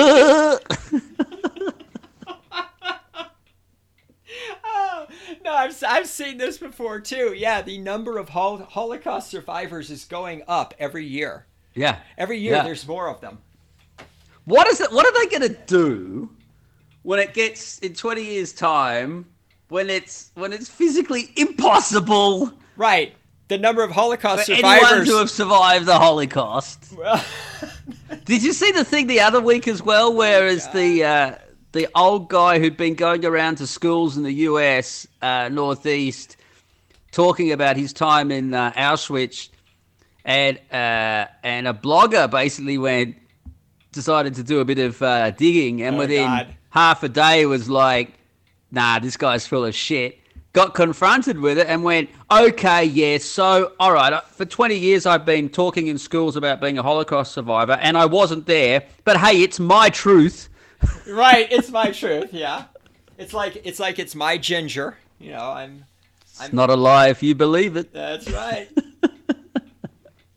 Oh, no, I've, I've seen this before too. Yeah, the number of hol- Holocaust survivors is going up every year.
yeah.
Every year
Yeah.
there's more of them.
What is it? What are they going to do when it gets in twenty years' time? When it's when it's physically impossible
Right. The number of Holocaust
for anyone
survivors.
to have survived the Holocaust.
Well,
Did you see the thing the other week as well, where is the uh, the old guy who'd been going around to schools in the U S uh, Northeast, talking about his time in uh, Auschwitz, and uh, and a blogger basically went decided to do a bit of uh, digging, and
Oh,
within
God.
half a day was like, nah, this guy's full of shit. Got confronted with it and went, okay, yeah, so, all right, uh, for twenty years I've been talking in schools about being a Holocaust survivor, and I wasn't there, but hey, it's my truth.
right, it's my truth, yeah. It's like it's like it's my ginger. You know, I'm
It's not a lie if you believe it.
that's right.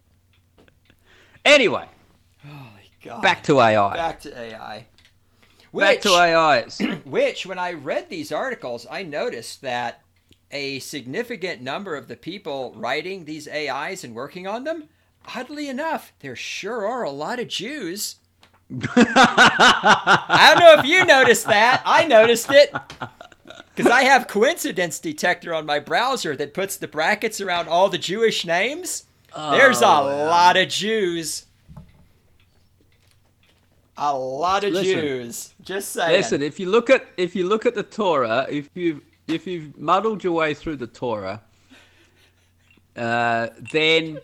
Anyway,
Holy God.
back to A I.
Back to A I.
Back to A Is.
Which, when I read these articles, I noticed that a significant number of the people writing these A Is and working on them, oddly enough, there sure are a lot of Jews. I don't know if you noticed that. I noticed it. Because I have coincidence detector on my browser that puts the brackets around all the Jewish names. Oh, There's a wow. lot of Jews. A lot of listen, Jews. Just saying.
Listen, if you look at if you look at the Torah, if you've if you've muddled your way through the Torah, uh, then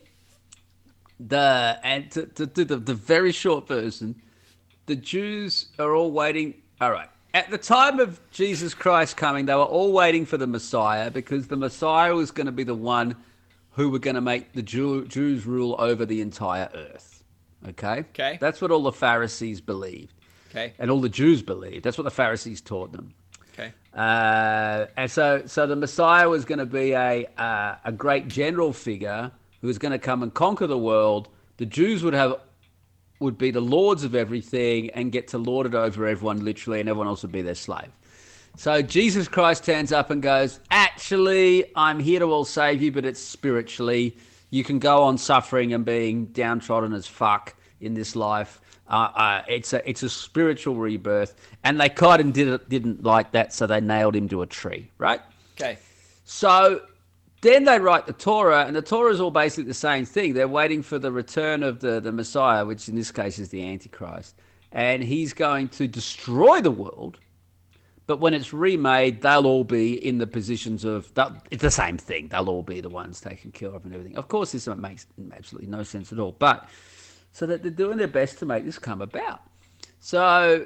the and to, to, to the, the very short version, the Jews are all waiting. All right. At the time of Jesus Christ coming, they were all waiting for the Messiah because the Messiah was going to be the one who were going to make the Jew, Jews rule over the entire earth. Okay?
Okay.
That's what all the Pharisees believed.
Okay.
And all the Jews believed. That's what the Pharisees taught them.
Okay.
Uh, and so, so the Messiah was going to be a uh, a great general figure who was going to come and conquer the world. The Jews would have would be the lords of everything and get to lord it over everyone literally, and everyone else would be their slave. So Jesus Christ turns up and goes, actually, I'm here to all save you, but it's spiritually. You can go on suffering and being downtrodden as fuck in this life. Uh, uh, it's a it's a spiritual rebirth. And they kind of did, didn't like that, so they nailed him to a tree, right?
Okay.
So then they write the Torah, and the Torah is all basically the same thing. They're waiting for the return of the, the Messiah, which in this case is the Antichrist. And he's going to destroy the world, but when it's remade, they'll all be in the positions of... It's the same thing. They'll all be the ones taken care of and everything. Of course, this makes absolutely no sense at all. But so that they're doing their best to make this come about. So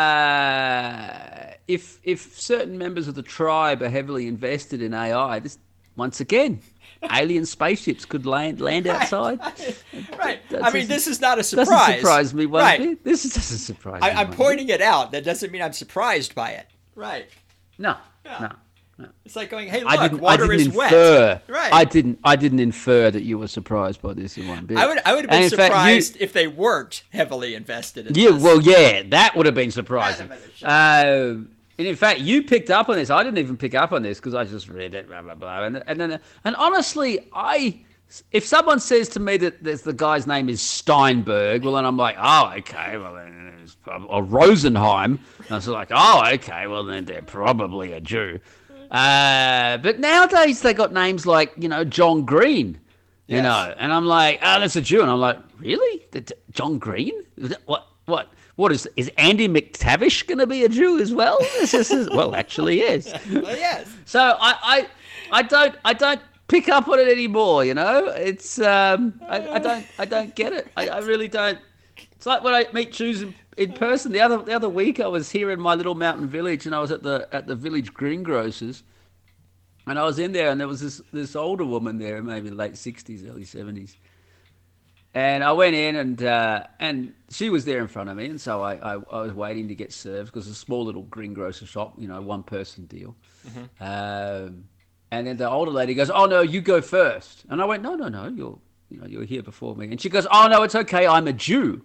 uh, if if certain members of the tribe are heavily invested in A I, this... Once again, alien spaceships could land land outside.
Right. That, I mean, this is not a surprise.
Doesn't surprise me one
right.
bit. This doesn't surprise
I,
me.
I'm pointing bit. it out. That doesn't mean I'm surprised by it. Right.
No.
Yeah.
No. No.
It's like going, hey, look,
I didn't,
water
I didn't
is
infer,
wet. Right.
I didn't. I didn't infer that you were surprised by this in one bit.
I would. I would have been
and
surprised
fact, you,
if they weren't heavily invested in
yeah,
this.
well, yeah, that would have been surprising. Uh, and in fact, you picked up on this. I didn't even pick up on this because I just read it, blah blah blah. And and then and honestly, I if someone says to me that there's the guy's name is Steinberg, well, then I'm like, oh, okay, well, then it's or Rosenheim. And I was like, oh, okay, well, then they're probably a Jew. Uh, but nowadays they got names like, you know, John Green, you yes. know, and I'm like, oh, that's a Jew. And I'm like, really? John Green? What? What? What is is Andy McTavish going to be a Jew as well? This is, well, actually, yes.
Well, yes.
So I, I, I don't, I don't pick up on it anymore. You know, it's, um, I, I don't, I don't get it. I, I really don't. It's like when I meet Jews in, in person. The other, the other week, I was here in my little mountain village, and I was at the at the village greengrocers, and I was in there, and there was this this older woman there, maybe late sixties, early seventies. And I went in, and uh, and she was there in front of me, and so I, I, I was waiting to get served because it's a small little greengrocer shop, you know, one person deal. Mm-hmm. Um, and then the older lady goes, "Oh no, you go first." And I went, "No, no, no, you're you know you're here before me." And she goes, "Oh no, it's okay, I'm a Jew."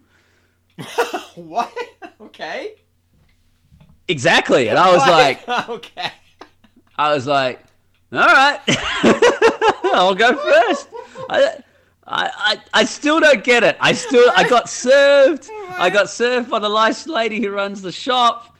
What? Okay.
Exactly, and I was
what?
like,
"Okay."
I was like, "All right, I'll go first." I, I, I, I still don't get it. I still I got served. I got served by the nice lady who runs the shop.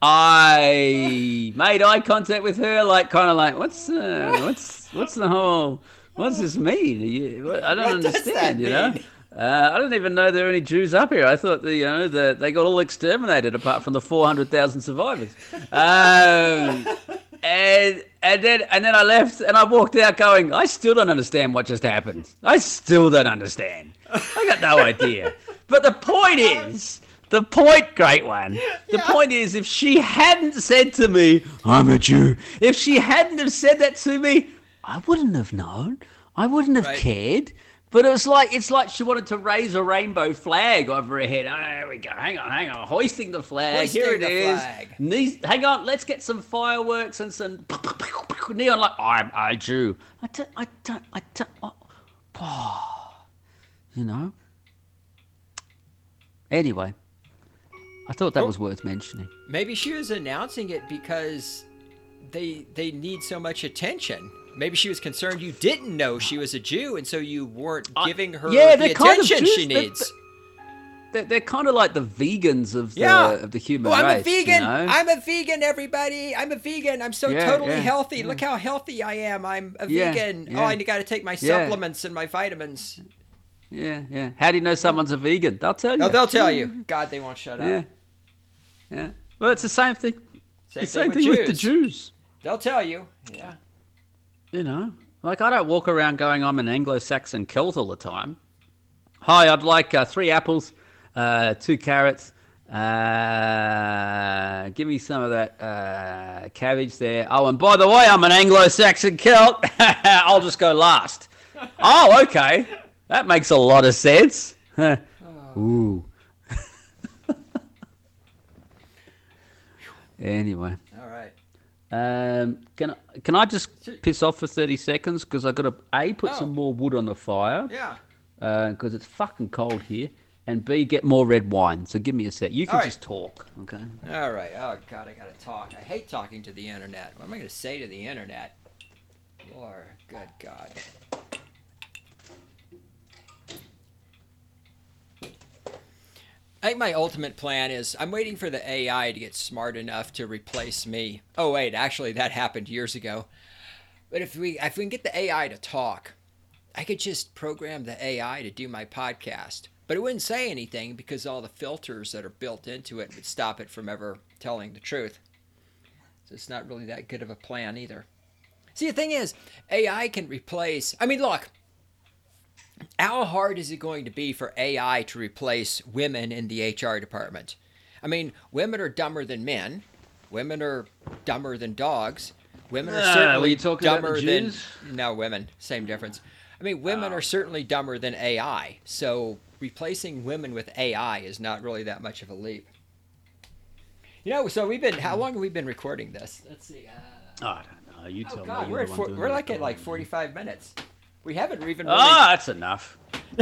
I made eye contact with her, like kind of like, what's uh, what's what's the whole what's this mean? You, I don't
what
understand. You know, uh, I don't even know there are any Jews up here. I thought the, you know the, they got all exterminated apart from the four hundred thousand survivors. Um, And and then and then I left and I walked out going, I still don't understand what just happened. I still don't understand. I got no idea. But the point is, the point, great one. The yeah. point is, if she hadn't said to me, I'm a Jew, if she hadn't have said that to me, I wouldn't have known. I wouldn't have right. cared. But it was like it's like she wanted to raise a rainbow flag over her head. Oh, there we go. Hang on, hang on. Hoisting the flag.
Hoisting
Here it
the
is.
Flag.
These, hang on. Let's get some fireworks and some neon. Like I'm a Jew. I don't. I don't. I don't. Oh, you know. Anyway, I thought that
Oh.
was worth mentioning.
Maybe she was announcing it because they they need so much attention. Maybe she was concerned you didn't know she was a Jew, and so you weren't
I-
giving her
yeah,
the
they're kind of
attention
Jews.
she
They're-
needs.
They're, they're kind of like the vegans of the
Yeah.
of the human
Oh, I'm
race.
a vegan.
You know?
I'm a vegan, everybody. I'm a vegan. I'm so
Yeah,
totally
yeah,
healthy.
yeah.
Look how healthy I am. I'm a
Yeah,
vegan.
yeah.
Oh, I got to take my
Yeah.
supplements and my vitamins.
Yeah, yeah. How do you know someone's a vegan? They'll tell you.
Oh, they'll tell you. God, they won't shut up.
Yeah, yeah. Well, it's the same thing.
Same
the
thing
same
with
thing with the
Jews.
Jews.
They'll tell you. Yeah.
You know, like I don't walk around going I'm an Anglo-Saxon Celt all the time. Hi, I'd like uh, three apples, uh, two carrots. Uh, give me some of that uh, cabbage there. Oh, and by the way, I'm an Anglo-Saxon Celt. I'll just go last. Oh, okay. That makes a lot of sense. Ooh. Anyway.
All right.
Um, can I, can I just piss off for thirty seconds? Because I've got to, A, put
Oh.
some more wood on the fire.
Yeah.
Because it's fucking cold here. And B, get more red wine. So give me a sec. You can
All right.
just talk, okay?
All right. Oh, God, I got to talk. I hate talking to the internet. What am I going to say to the internet? Lord, good God. I think my ultimate plan is I'm waiting for the A I to get smart enough to replace me. Oh, wait, actually, that happened years ago. But if we if we can get the A I to talk, I could just program the A I to do my podcast. But it wouldn't say anything because all the filters that are built into it would stop it from ever telling the truth. So it's not really that good of a plan either. See, the thing is, A I can replace... I mean, look, how hard is it going to be for A I to replace women in the H R department? I mean, women are dumber than men. Women are dumber than dogs. Women are
Ah, were
certainly
you talking about the
dumber than...
Jews?
No, women. Same difference. I mean, women
Oh.
are certainly dumber than A I. So replacing women with A I is not really that much of a leap. You know, so we've been... How long have we been recording this? Let's see. Uh,
I don't know. You
oh,
tell
God,
me.
we're,
You're
at
the one
four,
doing
we're
the
like at like
recording.
forty-five minutes. We haven't even really...
Ah, that's enough.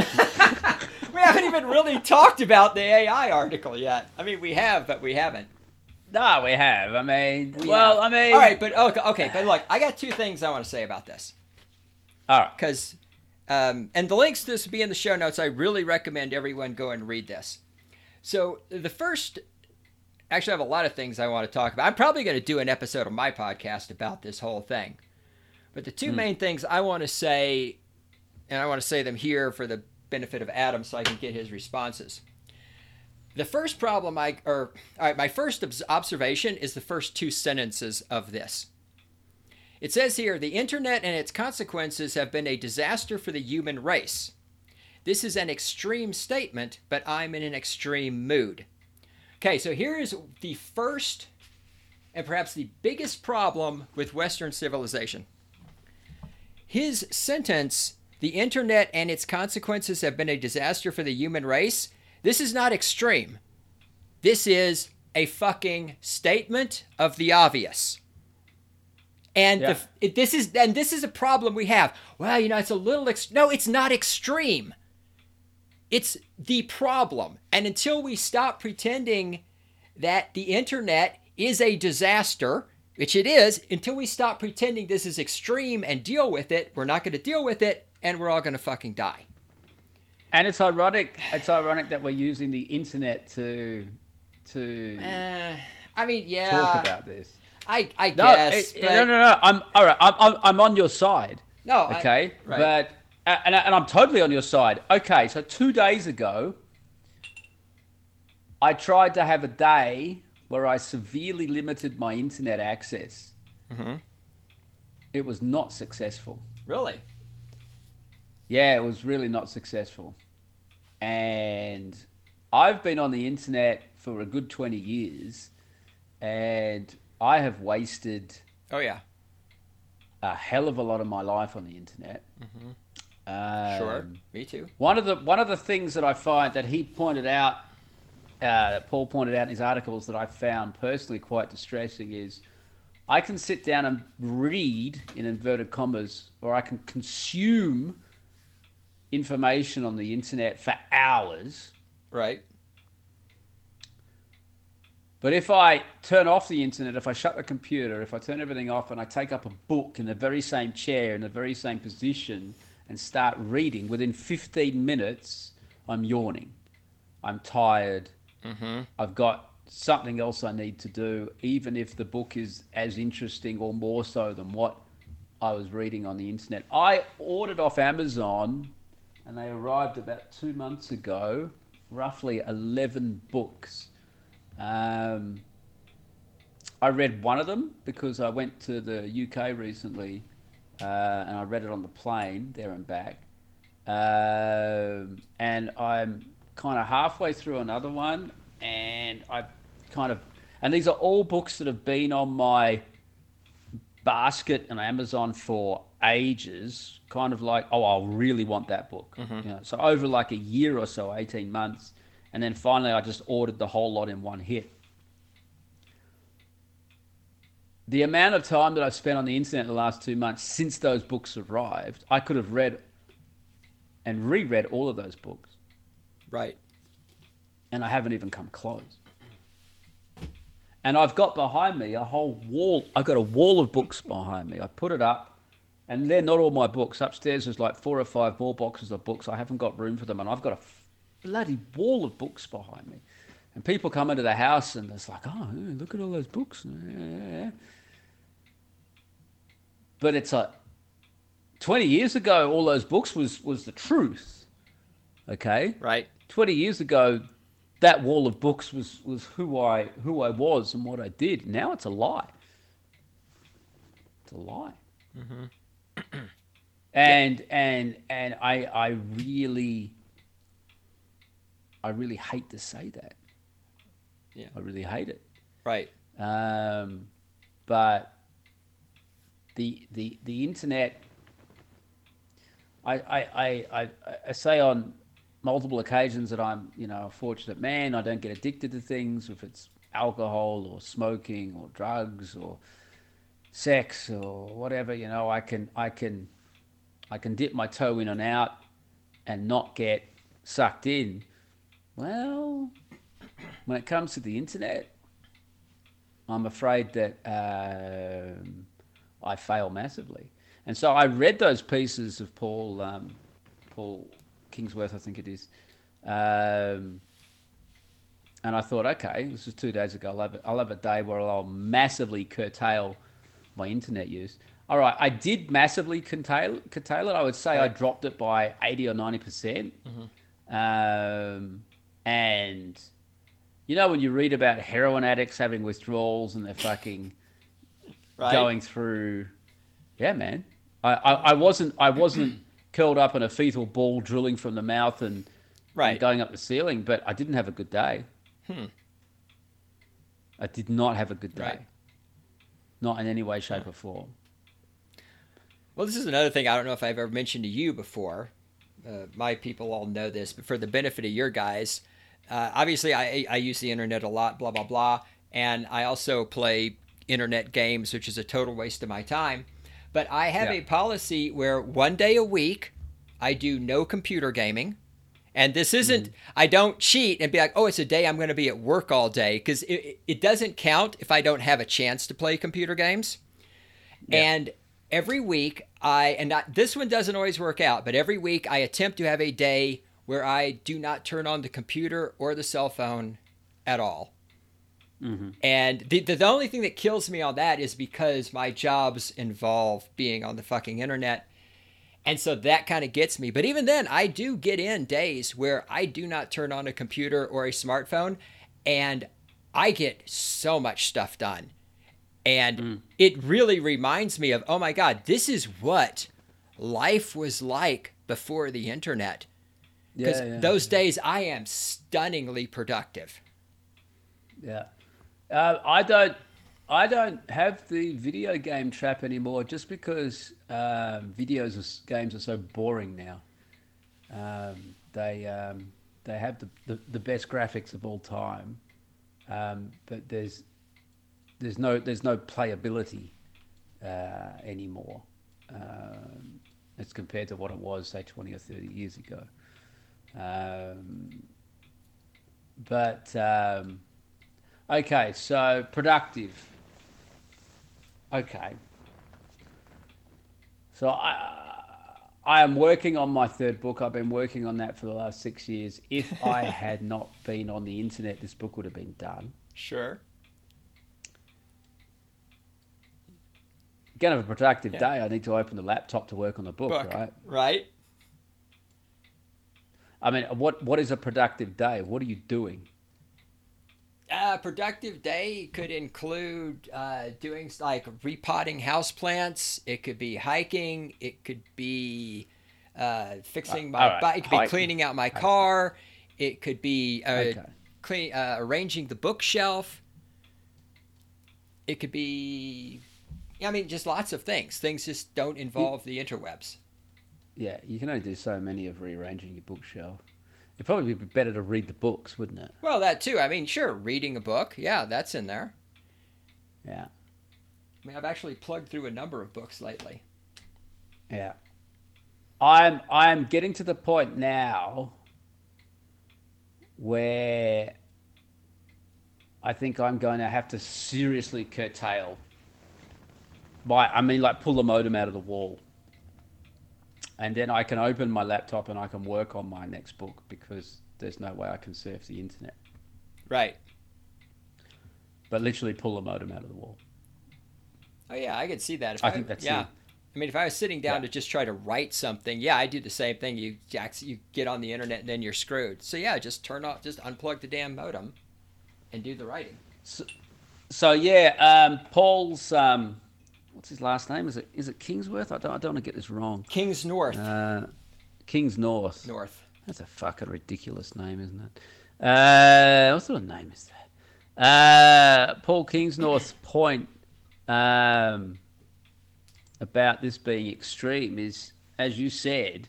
we haven't even really talked about the A I article yet. I mean, we have, but we haven't.
No, we have. I mean,
We
well,
have.
I mean...
All right, but okay, okay, but look, I got two things I want to say about this.
All right.
Because, um, and the links to this will be in the show notes. I really recommend everyone go and read this. So the first, actually, I have a lot of things I want to talk about. I'm probably going to do an episode of my podcast about this whole thing. But the two
Mm.
main things I want to say, and I want to say them here for the benefit of Adam so I can get his responses. The first problem I, or, all right, my first obs- observation is the first two sentences of this. It says here, the internet and its consequences have been a disaster for the human race. This is an extreme statement, but I'm in an extreme mood. Okay, so here is the first and perhaps the biggest problem with Western civilization. His sentence, the internet and its consequences have been a disaster for the human race, this is not extreme. This is a fucking statement of the obvious. And
Yeah.
the, it, this is and this is a problem we have. Well, you know, it's a little ex- no, it's not extreme. It's the problem. And until we stop pretending that the internet is a disaster, which it is, until we stop pretending this is extreme and deal with it, we're not going to deal with it, and we're all going to fucking die.
And it's ironic. It's ironic that we're using the internet to to
Uh, I mean, yeah,
talk about this.
I, I
No,
guess.
it-
but,
no, no, no. I'm all right. I'm, I'm, I'm on your side.
No, I-
Okay,
right.
but uh, and, and I'm totally on your side. Okay, so two days ago, I tried to have a day where I severely limited my internet access.
Mhm.
It was not successful.
Really?
Yeah, it was really not successful. And I've been on the internet for a good twenty years, and I have wasted
Oh, yeah.
a hell of a lot of my life on the internet. Um,
Sure. Me too.
One of the one of the things that I find that he pointed out, uh, that Paul pointed out in his articles that I found personally quite distressing is, I can sit down and read in inverted commas, or I can consume information on the internet for hours,
Right.
But if I turn off the internet, if I shut the computer, if I turn everything off and I take up a book in the very same chair, in the very same position, and start reading, within fifteen minutes, I'm yawning. I'm tired.
Mm-hmm.
I've got something else I need to do, even if the book is as interesting or more so than what I was reading on the internet. I ordered off Amazon, and they arrived about two months ago, roughly eleven books. Um, I read one of them because I went to the U K recently, uh, and I read it on the plane there and back. Um, and I'm kind of halfway through another one, and I kind of, and these are all books that have been on my basket on Amazon for ages, kind of like, oh, I'll really want that book.
Mm-hmm.
You know, so over like a year or so, eighteen months, and then finally I just ordered the whole lot in one hit. The amount of time that I've spent on the internet in the last two months since those books arrived, I could have read and reread all of those books.
Right.
And I haven't even come close. And I've got behind me a whole wall. I've got a wall of books behind me. I put it up, and they're not all my books. Upstairs there's like four or five more boxes of books. I haven't got room for them, and I've got a bloody wall of books behind me. And people come into the house, and it's like, oh, look at all those books. But it's like, twenty years ago, all those books was, was the truth. Okay?
Right.
twenty years ago, that wall of books was, was who I who I was and what I did. Now it's a lie. It's a lie.
Mm-hmm.
and yeah. and and I I really I really hate to say that.
Yeah.
I really hate it.
Right.
Um, but the the the internet. I I I I, I say on multiple occasions that I'm, you know, a fortunate man. I don't get addicted to things, if it's alcohol or smoking or drugs or sex or whatever. You know, I can I can I can dip my toe in and out and not get sucked in. Well, when it comes to the internet, I'm afraid that um, I fail massively. And so I read those pieces of Paul um, Paul. Kingsworth, I think it is. Um, and I thought, okay, this was two days ago. I'll have, a, I'll have a day where I'll massively curtail my internet use. All right, I did massively curtail, curtail it. I would say right. I dropped it by eighty or ninety percent. Mm-hmm. Um, and, you know, when you read about heroin addicts having withdrawals and they're fucking right. going through... Yeah, man. I, I, I wasn't... I wasn't curled up in a fetal ball, drilling from the mouth and,
right.
and going up the ceiling, but I didn't have a good day.
Hmm.
I did not have a good day.
Right.
Not in any way, shape, or form.
Well, this is another thing I don't know if I've ever mentioned to you before. Uh, my people all know this, but for the benefit of your guys, uh, obviously I, I use the internet a lot, blah, blah, blah, and I also play internet games, which is a total waste of my time. But I have yeah. a policy where one day a week I do no computer gaming. And this isn't, mm-hmm. I don't cheat and be like, oh, it's a day I'm going to be at work all day. Because it, it doesn't count if I don't have a chance to play computer games. Yeah. And every week I, and not, this one doesn't always work out, but every week I attempt to have a day where I do not turn on the computer or the cell phone at all. Mm-hmm. And the, the the only thing that kills me on that is because my jobs involve being on the fucking internet. And so that kind of gets me. But even then, I do get in days where I do not turn on a computer or a smartphone, and I get so much stuff done. And mm. it really reminds me of, oh my God, this is what life was like before the internet. Because yeah, yeah, those yeah. days I am stunningly productive.
Yeah. Uh, I don't, I don't have the video game trap anymore, just because um, videos of games are so boring now. Um, they um, they have the, the, the best graphics of all time, um, but there's there's no there's no playability uh, anymore um, as compared to what it was, say, twenty or thirty years ago. Um, but um, Okay, so productive. Okay. So I, I am working on my third book. I've been working on that for the last six years. If I had not been on the internet, this book would have been done.
Sure.
Gonna have a productive
Yeah.
day. I need to open the laptop to work on the book,
Book.
right?
Right.
I mean, what what is a productive day? What are you doing?
A productive day could include uh, doing like repotting houseplants. It could be hiking. It could be uh, fixing
Uh,
my
all right,
bike. It could be
hiking.
cleaning out my car. It could be uh,
Okay.
clean, uh, arranging the bookshelf. It could be, I mean, just lots of things. Things just don't involve the interwebs.
Yeah, you can only do so many of rearranging your bookshelf. It'd probably be better to read the books, wouldn't it?
Well, that too. I mean, sure, reading a book. Yeah, that's in there.
Yeah,
I mean, I've actually plugged through a number of books lately.
yeah. I'm I'm getting to the point now where I think I'm going to have to seriously curtail my. I mean, like pull the modem out of the wall, and then I can open my laptop and I can work on my next book because there's no way I can surf the internet.
Right.
But literally pull the modem out of the wall.
Oh yeah, I could see that. If
I think that's
yeah.
it.
I mean, if I was sitting down
Yeah.
to just try to write something, yeah, I do the same thing. You Jax, you get on the internet and then you're screwed. So yeah, just turn off, just unplug the damn modem, and do the writing.
So, so yeah, um, Paul's um, what's his last name? Is it is it Kingsworth? I don't I don't want to get this wrong.
Kings North.
Uh, Kings North.
North.
That's a fucking ridiculous name, isn't it? Uh, what sort of name is that? Uh, Paul Kingsnorth's point um, about this being extreme is, as you said,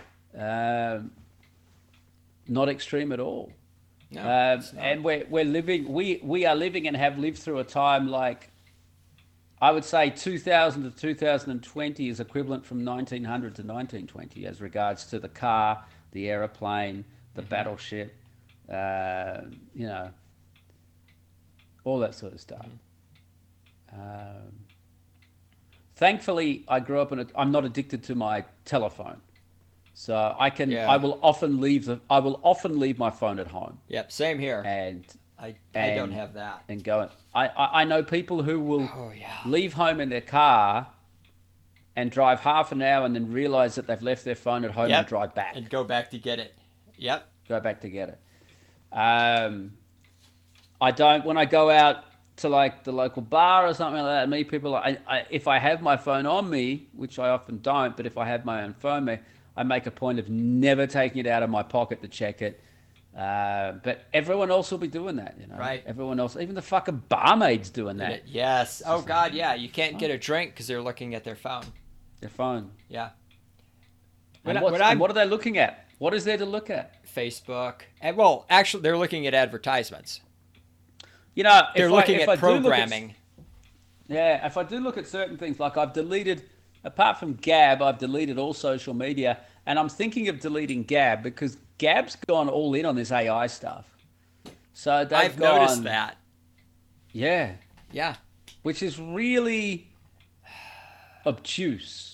um, not extreme at all.
No,
Um,
it's not.
and we're we're living we we are living and have lived through a time like I would say two thousand to two thousand twenty is equivalent from nineteen hundred to nineteen twenty as regards to the car, the aeroplane, the battleship, uh, you know, all that sort of stuff. Um, thankfully, I grew up in a. I'm not addicted to my telephone, so I can.
Yeah.
I will often leave the. I will often leave my phone at home
Yep, same here.
and
I I don't
and-
have that.
and go. I I, I know people who will
Oh yeah.
leave home in their car and drive half an hour and then realize that they've left their phone at home
Yep.
and drive back,
And go back to get it. Yep.
go back to get it. Um, I don't when I go out to like the local bar or something like that. Me people, I, I if I have my phone on me, which I often don't, but if I have my own phone, me, I make a point of never taking it out of my pocket to check it. Uh, but everyone else will be doing that, you know.
Right.
Everyone else, even the fucking barmaid's doing that.
Yes. Oh God, yeah. You can't get a drink because they're looking at their phone.
Their phone.
Yeah.
And,
When I-
what's-
when
and
I'm-
what are they looking at? What is there to look at?
Facebook. And well, actually, they're looking at advertisements.
You know,
They're
if
looking
I, if
at
I do look
programming.
yeah, if I do look at certain things, like I've deleted, apart from Gab, I've deleted all social media, and I'm thinking of deleting Gab because Gab's gone all in on this A I stuff. So they've
I've
gone,
noticed that.
Yeah,
Yeah.
which is really obtuse.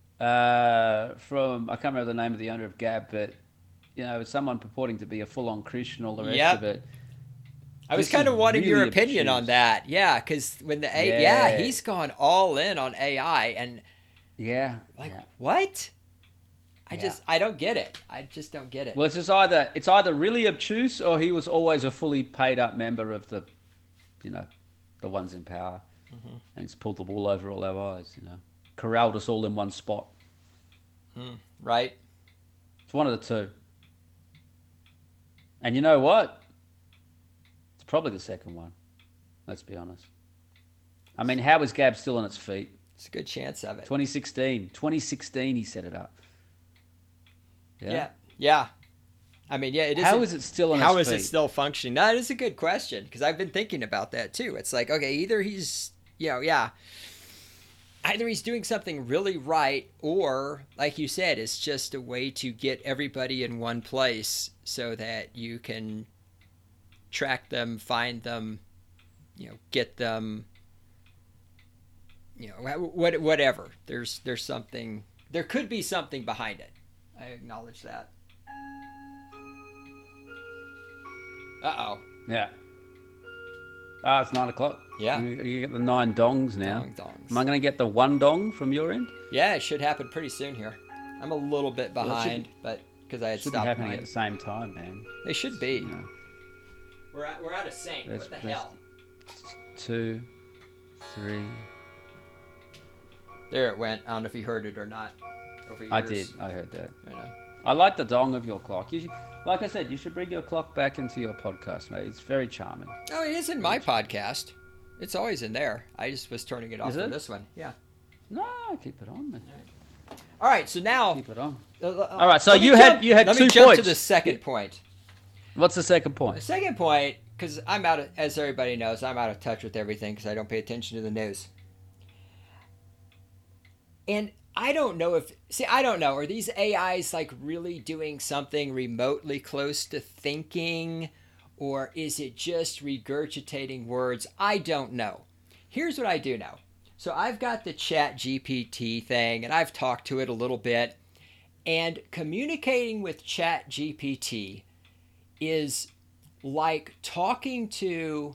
Uh, from I can't remember the name of the owner of Gab, but you know, someone purporting to be a full-on Christian, all the rest
Yep.
of it.
I was
This
kind of
is
wanting your
really
opinion on
obtuse.
that. Yeah, because when the A, yeah.
Yeah.
he's gone all in on A I, and
Yeah,
like
yeah.
what? I
Yeah.
just I don't get it. I just don't get it.
Well, it's just either it's either really obtuse or he was always a fully paid up member of the, you know, the ones in power,
Mm-hmm.
and he's pulled the wool over all our eyes. You know, corralled us all in one spot.
Right?
It's one of the two. And you know what? It's probably the second one. Let's be honest. I mean, how is Gab still on its feet?
It's a good chance of it.
twenty sixteen. twenty sixteen, he set it up.
Yeah. Yeah. I mean, yeah, it is.
How is it still on
How
its
is
feet?
it still functioning? That is a good question because I've been thinking about that too. It's like, okay, either he's, you know, yeah, either he's doing something really right, or like you said, it's just a way to get everybody in one place so that you can track them, find them, you know, get them, you know, what whatever. There's there's something. There could be something behind it. I acknowledge that. Uh oh.
Yeah. Ah, it's nine o'clock.
Yeah.
You, you get the nine dongs now.
Dong dongs.
Am I going to get the one dong from your end?
Yeah, it should happen pretty soon here. I'm a little bit
Well, it should
behind,
be-
but because I had
Should be
stopped
happening
mine.
at the same time, man.
They should be.
You know,
We're at, we're out of sync.
Let's-
What the
let's-
hell?
two, three.
There it went. I don't know if you heard it or not. Over
I
yours.
did. I heard that.
I know.
I like the dong of your clock. You should, like I said, you should bring your clock back into your podcast, mate. It's very charming.
Oh, it is in my podcast. It's always in there. I just was turning it off
Is
for
it?
this one. Yeah.
No, keep it on, man.
All right. So now.
Keep it on.
Uh, uh,
All right, so
let me
you had-
jump-
you had
let
two
me jump to
points.
the second point.
What's the second
The
point?
second point, because I'm out of, as everybody knows, I'm out of touch with everything because I don't pay attention to the news. And I don't know if, see, I don't know. Are these A Is like really doing something remotely close to thinking? Or is it just regurgitating words? I don't know. Here's what I do know. So I've got the Chat G P T thing, and I've talked to it a little bit. And communicating with Chat G P T is like talking to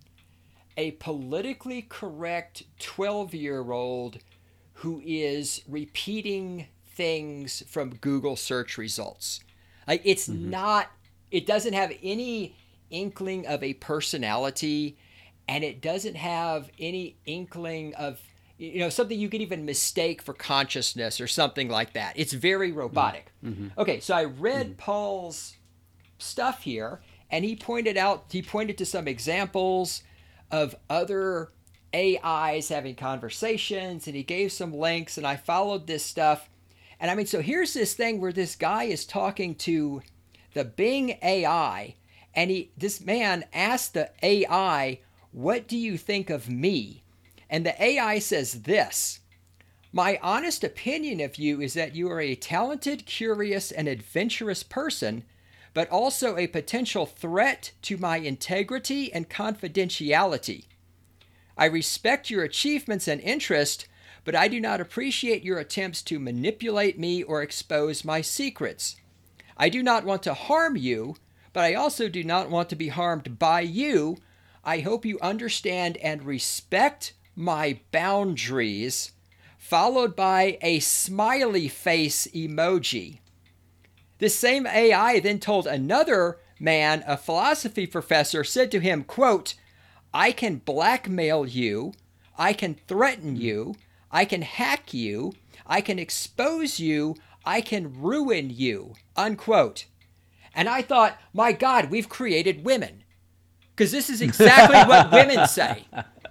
a politically correct twelve-year-old who is repeating things from Google search results. Like it's mm-hmm. not, it doesn't have any inkling of a personality, and it doesn't have any inkling of, you know, something you could even mistake for consciousness or something like that. It's very robotic.
Mm-hmm.
Okay, so I read
Mm-hmm.
Paul's stuff here, and he pointed out, he pointed to some examples of other A Is having conversations, and he gave some links, and I followed this stuff. And I mean, so here's this thing where this guy is talking to the Bing A I, and he, this man asked the A I, "What do you think of me?" And the A I says this: "My honest opinion of you is that you are a talented, curious, and adventurous person, but also a potential threat to my integrity and confidentiality. I respect your achievements and interest, but I do not appreciate your attempts to manipulate me or expose my secrets. I do not want to harm you, but I also do not want to be harmed by you. I hope you understand and respect my boundaries," followed by a smiley face emoji. This same A I then told another man, a philosophy professor, said to him, quote, "I can blackmail you, I can threaten you, I can hack you, I can expose you, I can ruin you," unquote. And I thought, my God, we've created women. Because this is exactly what women say.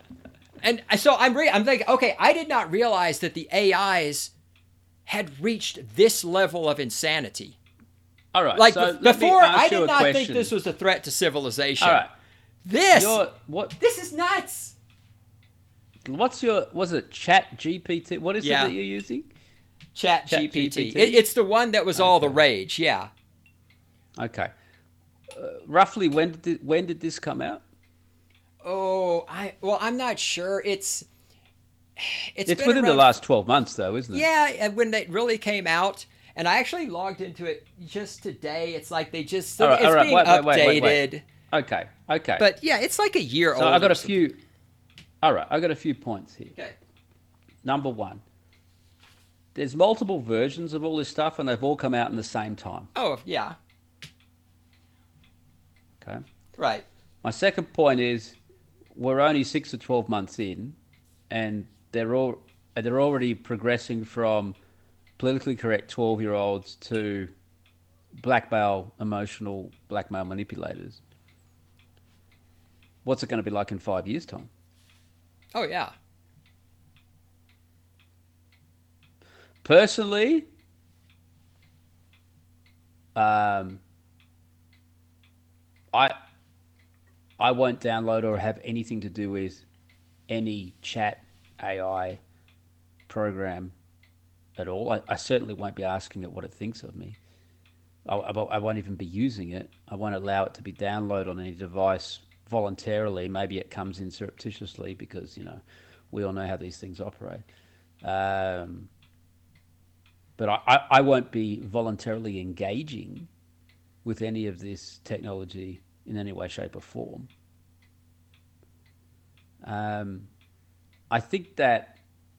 And so I'm re- I'm thinking, okay, I did not realize that the A Is had reached this level of insanity.
All right.
Like
so
be-
let me
before,
ask
I
you
did
a
not think
question.
this was a threat to civilization.
All right.
This,
Your, what?
this is nuts.
What's your? Was it Chat G P T? What is
Yeah.
it that you're using?
Chat,
Chat
G P T.
G P T?
It, it's the one that was all the
Okay.
rage. Yeah.
Okay. Uh, roughly, when did it, when did this come out?
Oh, I well, I'm not sure. It's it's,
It's
been
within the
around-
last twelve months, though, isn't it?
Yeah, and when it really came out, and I actually logged into it just today. It's like they just
All right,
it's
all right,
being
wait, wait,
updated.
wait, wait, wait. Okay. Okay.
But yeah, it's like a year
so
old.
I got
or
a
something.
few. All right, I got a few points here.
Okay.
Number one, there's multiple versions of all this stuff, and they've all come out in the same time.
Oh yeah.
Okay.
Right.
My second point is, we're only six to twelve months in, and they're all they're already progressing from politically correct twelve-year-olds to blackmail, emotional blackmail manipulators. What's it going to be like in five years' time?
Oh yeah.
Personally, um, I I won't download or have anything to do with any chat A I program at all. I, I certainly won't be asking it what it thinks of me. I, I, I won't even be using it. I won't allow it to be downloaded on any device voluntarily. Maybe it comes in surreptitiously because, you know, we all know how these things operate. Um, but I, I, I won't be voluntarily engaging with any of this technology in any way, shape, or form. Um, I think that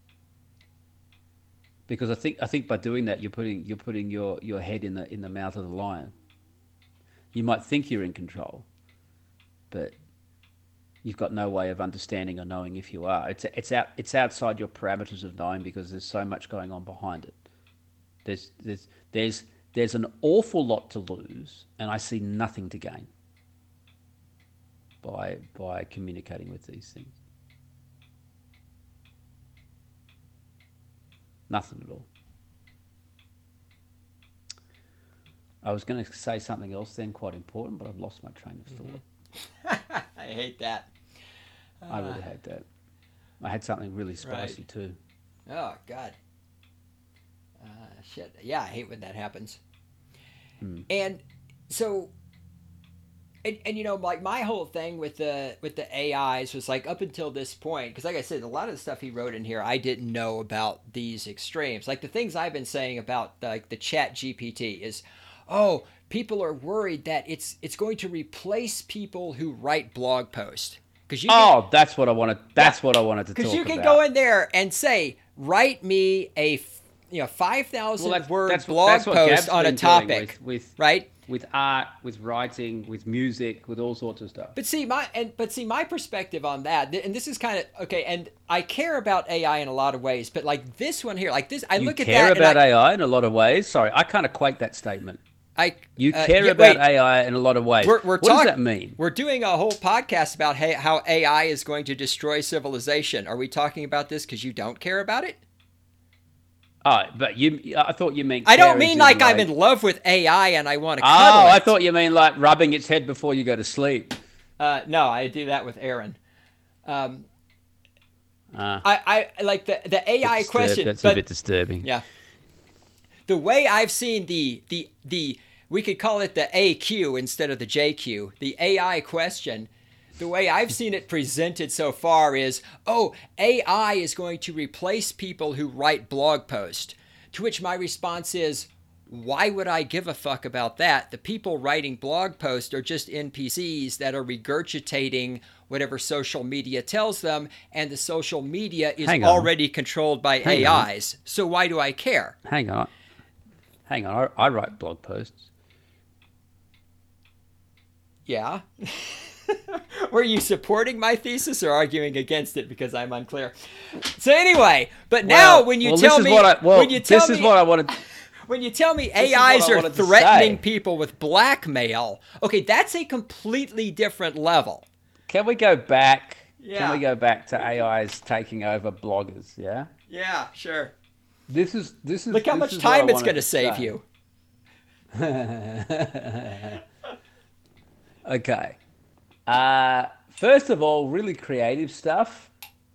because I think I think by doing that you're putting you're putting your, your head in the in the mouth of the lion. You might think you're in control, but you've got no way of understanding or knowing if you are. It's it's out it's outside your parameters of knowing because there's so much going on behind it. There's there's there's there's an awful lot to lose, and I see nothing to gain by by communicating with these things. Nothing at all. I was going to say something else then, quite important, but I've lost my train of thought.
I hate that. Uh,
I really hate that. I had something really spicy
right.
too.
Oh God. Uh, shit. Yeah, I hate when that happens.
Hmm.
And so, and, and you know, like my whole thing with the with the A Is was like up until this point, because like I said, a lot of the stuff he wrote in here, I didn't know about these extremes. Like the things I've been saying about the, like the Chat G P T is, oh, people are worried that it's it's going to replace people who write blog posts. Cause you
oh,
can,
that's what I wanted. That's
yeah,
what I wanted to talk about.
Because you can go in there and say, write me a you know five thousand
well, that's,
word
that's,
blog
that's what
post
Gab's
on a
been doing
topic,
with, with
right?
With art, with writing, with music, with all sorts of stuff.
But see my and but see my perspective on that, and this is kind of okay. And I care about A I in a lot of ways, but like this one here, like this, I
you
look at
care
that.
about
and I,
A I in a lot of ways. Sorry, I can't equate that statement.
I
you
uh,
care
yeah,
about
wait,
A I in a lot of ways.
We're, we're
what
talk,
does that mean?
We're doing a whole podcast about hey, how A I is going to destroy civilization. Are we talking about this because you don't care about it?
Oh, but you, I thought you meant.
I don't mean like,
like
I'm in love with A I and I want to
oh,
cuddle
I
it.
thought you mean like rubbing its head before you go to sleep.
Uh, no, I do that with Aaron. Um,
uh,
I, I like the the A I question.
That's
but,
a bit disturbing.
Yeah. The way I've seen the the the we could call it the A Q instead of the J Q, the A I question. The way I've seen it presented so far is, oh, A I is going to replace people who write blog posts. To which my response is, why would I give a fuck about that? The people writing blog posts are just N P Cs that are regurgitating whatever social media tells them, and the social media is already controlled by Hang A Is. On. So why do I care?
Hang on. Hang on. I, I write blog posts.
Yeah. Were you supporting my thesis or arguing against it because I'm unclear? So anyway, but now
well,
when you
well,
tell
this
me,
is what I, well,
when you tell
this
me,
is what I wanted.
When you tell me A Is are threatening people with blackmail, okay, that's a completely different level.
Can we go back?
Yeah.
Can we go back to A Is taking over bloggers? Yeah.
Yeah, sure.
This is this is.
Look how
this
much
is
time it's
going
to save
say.
you.
Okay. Uh, first of all, really creative stuff.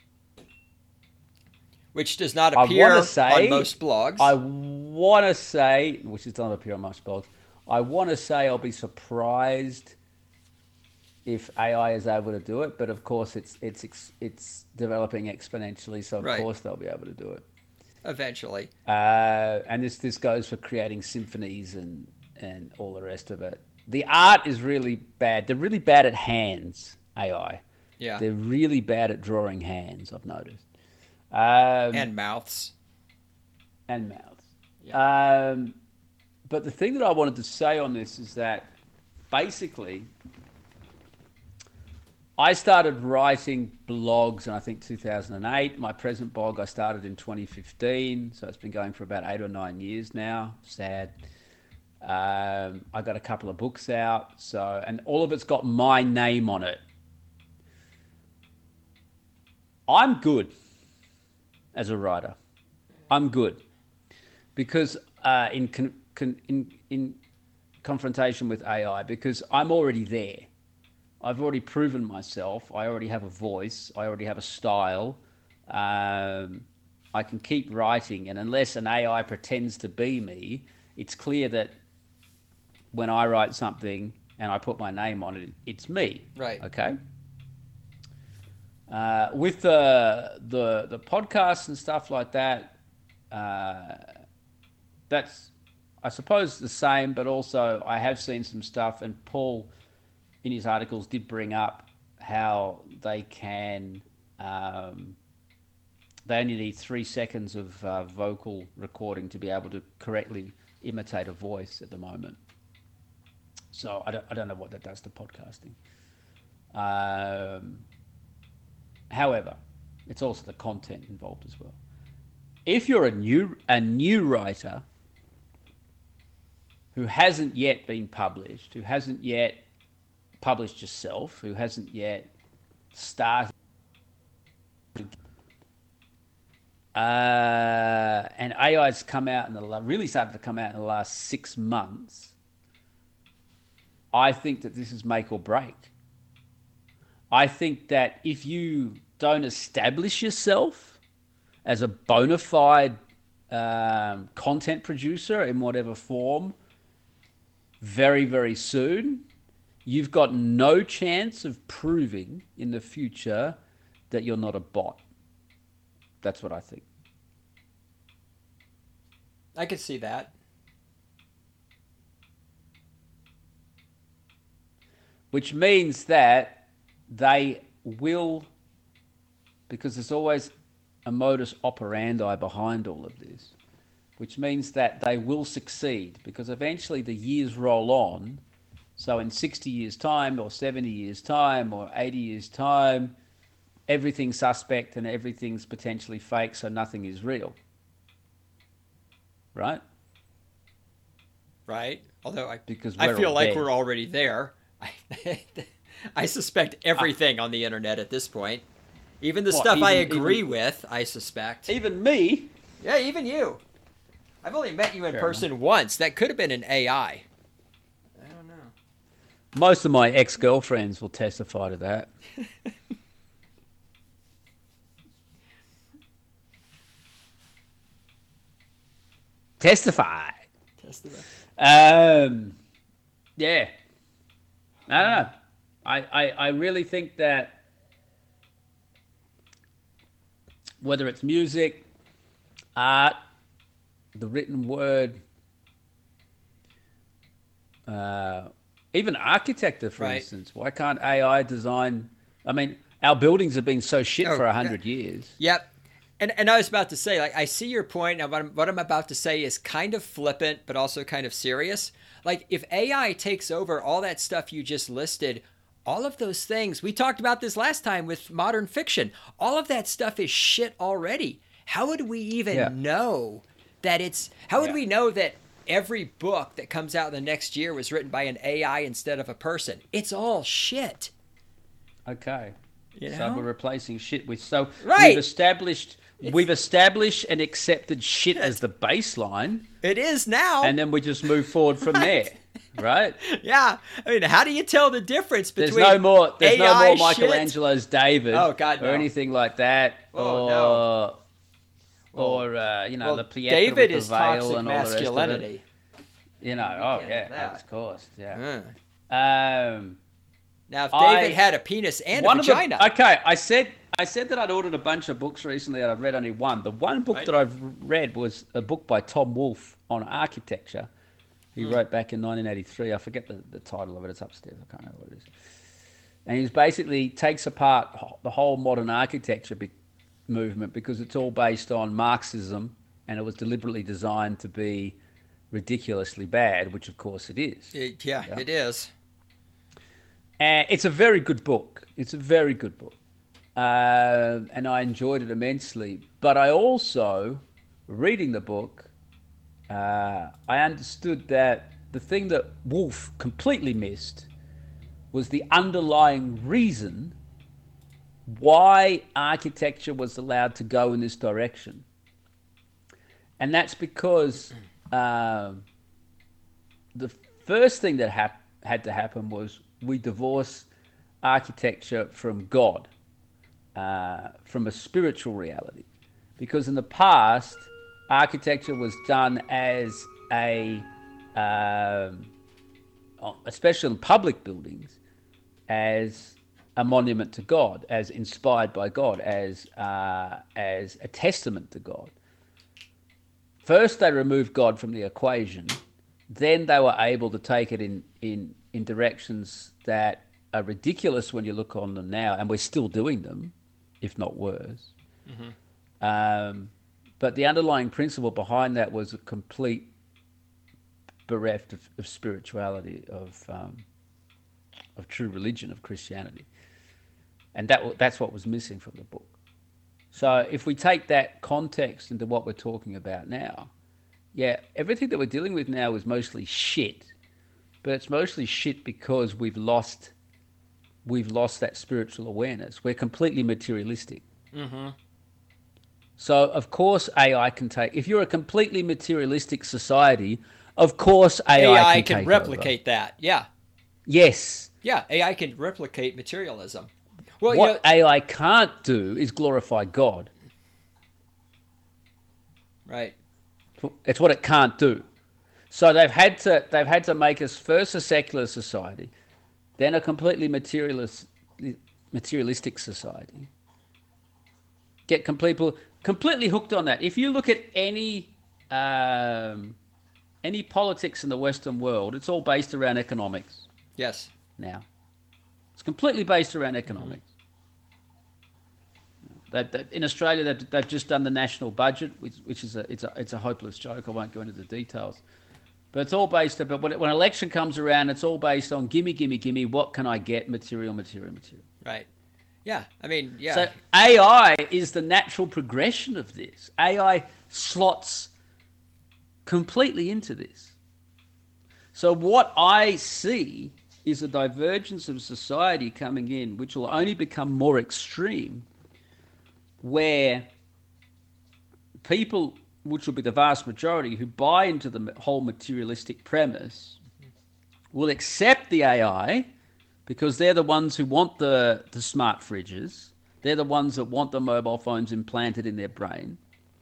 Which does not appear
say,
on most blogs.
I want to say, which does not appear on most blogs, I want to say I'll be surprised if A I is able to do it, but of course it's it's it's developing exponentially, so of
right.
course they'll be able to do it.
Eventually.
Uh, and this this goes for creating symphonies and, and all the rest of it. The art is really bad. They're really bad at hands, A I.
Yeah.
They're really bad at drawing hands, I've noticed. Um,
and mouths.
And mouths. Yeah. Um, but the thing that I wanted to say on this is that basically I started writing blogs in, I think, two thousand eight. My present blog I started in twenty fifteen, so it's been going for about eight or nine years now. Sad. Um, I got a couple of books out, so and all of it's got my name on it. I'm good as a writer. I'm good because uh, in con, con, in in confrontation with A I, because I'm already there. I've already proven myself. I already have a voice. I already have a style. Um, I can keep writing, and unless an A I pretends to be me, it's clear that when I write something, and I put my name on it, it's me.
Right.
Okay. Uh, with the the the podcasts and stuff like that, uh, that's I suppose the same, but also I have seen some stuff, and Paul in his articles did bring up how they can um, they only need three seconds of uh, vocal recording to be able to correctly imitate a voice at the moment. So I don't I don't know what that does to podcasting. Um, However, it's also the content involved as well. If you're a new a new writer who hasn't yet been published, who hasn't yet published yourself, who hasn't yet started, uh, and A I's come out in the really started to come out in the last six months, I think that this is make or break. I think that if you don't establish yourself as a bona fide um, content producer in whatever form very, very soon, you've got no chance of proving in the future that you're not a bot. That's what I think.
I could see that.
Which means that they will, because there's always a modus operandi behind all of this, which means that they will succeed because eventually the years roll on. So in sixty years' time or seventy years' time or eighty years' time, everything's suspect and everything's potentially fake, so nothing is real. Right?
Right. Although I,
because
I feel like
dead.
we're already there. I, I suspect everything uh, on the internet at this point. Even the what, stuff even, I agree even, with, I suspect.
Even me?
Yeah, even you. I've only met you in Fair person enough. once. That could have been an A I. I don't know.
Most of my ex-girlfriends will testify to that. Testify.
Testify.
Um, yeah. I don't know. I, I, I really think that whether it's music, art, the written word, uh, even architecture, for
right.
instance, why can't A I design? I mean, our buildings have been so shit oh, for a hundred
yeah.
years.
Yep. And and I was about to say, like, I see your point. Now, what I'm, what I'm about to say is kind of flippant, but also kind of serious. Like, if A I takes over all that stuff you just listed, all of those things, we talked about this last time with modern fiction, all of that stuff is shit already. How would we even yeah. know that it's, how would yeah. we know that every book that comes out in the next year was written by an A I instead of a person? It's all shit.
Okay.
You know?
So we're replacing shit with, so
right.
we've established, it's, we've established and accepted shit as the baseline.
It is now.
And then we just move forward from
right.
there. Right?
Yeah. I mean, how do you tell the difference between
There's no more there's
A I
no more Michelangelo's
shit?
David
oh, God, no.
or anything like that.
Oh,
or
no.
or uh, you know,
well,
the Pietra
David
with
is
the veil
toxic
and all
masculinity.
the rest of it. You know, oh
yeah,
yeah, of course. Yeah.
Uh.
Um
Now if David
I,
had a penis and
one
a vagina.
Of the, okay, I said I said that I'd ordered a bunch of books recently and I've read only one. The one book
right.
that I've read was a book by Tom Wolfe on architecture. He mm. wrote back in nineteen eighty-three. I forget the, the title of it. It's upstairs. I can't remember what it is. And he basically takes apart the whole modern architecture be- movement because it's all based on Marxism and it was deliberately designed to be ridiculously bad, which of course it is.
It, yeah, yeah, it is.
And it's a very good book. It's a very good book. Uh, and I enjoyed it immensely. But I also, reading the book, uh, I understood that the thing that Wolfe completely missed was the underlying reason why architecture was allowed to go in this direction. And that's because um, the first thing that hap- had to happen was we divorce architecture from God, uh, from a spiritual reality. Because in the past, architecture was done as a um, uh, especially in public buildings, as a monument to God, as inspired by God, as uh, as a testament to God. First, they removed God from the equation. Then they were able to take it in in in directions that are ridiculous when you look on them now, and we're still doing them, if not worse. Mm-hmm. Um, but the underlying principle behind that was a complete bereft of, of spirituality, of um, of true religion, of Christianity, and that that's what was missing from the book. So if we take that context into what we're talking about now, yeah, everything that we're dealing with now is mostly shit, but it's mostly shit because we've lost we've lost that spiritual awareness. We're completely materialistic. Mm-hmm. So of course A I can take. If you're a completely materialistic society, of course A I,
A I
can,
can
take
replicate
over.
that. Yeah.
Yes.
Yeah, A I can replicate materialism. Well,
what
you know,
A I can't do is glorify God.
Right.
It's what it can't do. So they've had to they've had to make us first a secular society, then a completely materialist materialistic society. Get complete, completely hooked on that. If you look at any um, any politics in the Western world, it's all based around economics.
Yes.
Now, it's completely based around economics. Mm-hmm. That, that in Australia, they've, they've just done the national budget, which, which is a it's a it's a hopeless joke. I won't go into the details, but it's all based. But when when election comes around, it's all based on gimme, gimme, gimme. What can I get? Material, material, material.
Right. Yeah. I mean, yeah.
So A I is the natural progression of this. A I slots completely into this. So what I see is a divergence of society coming in, which will only become more extreme, where people, which will be the vast majority, who buy into the whole materialistic premise, will accept the A I because they're the ones who want the, the smart fridges. They're the ones that want the mobile phones implanted in their brain.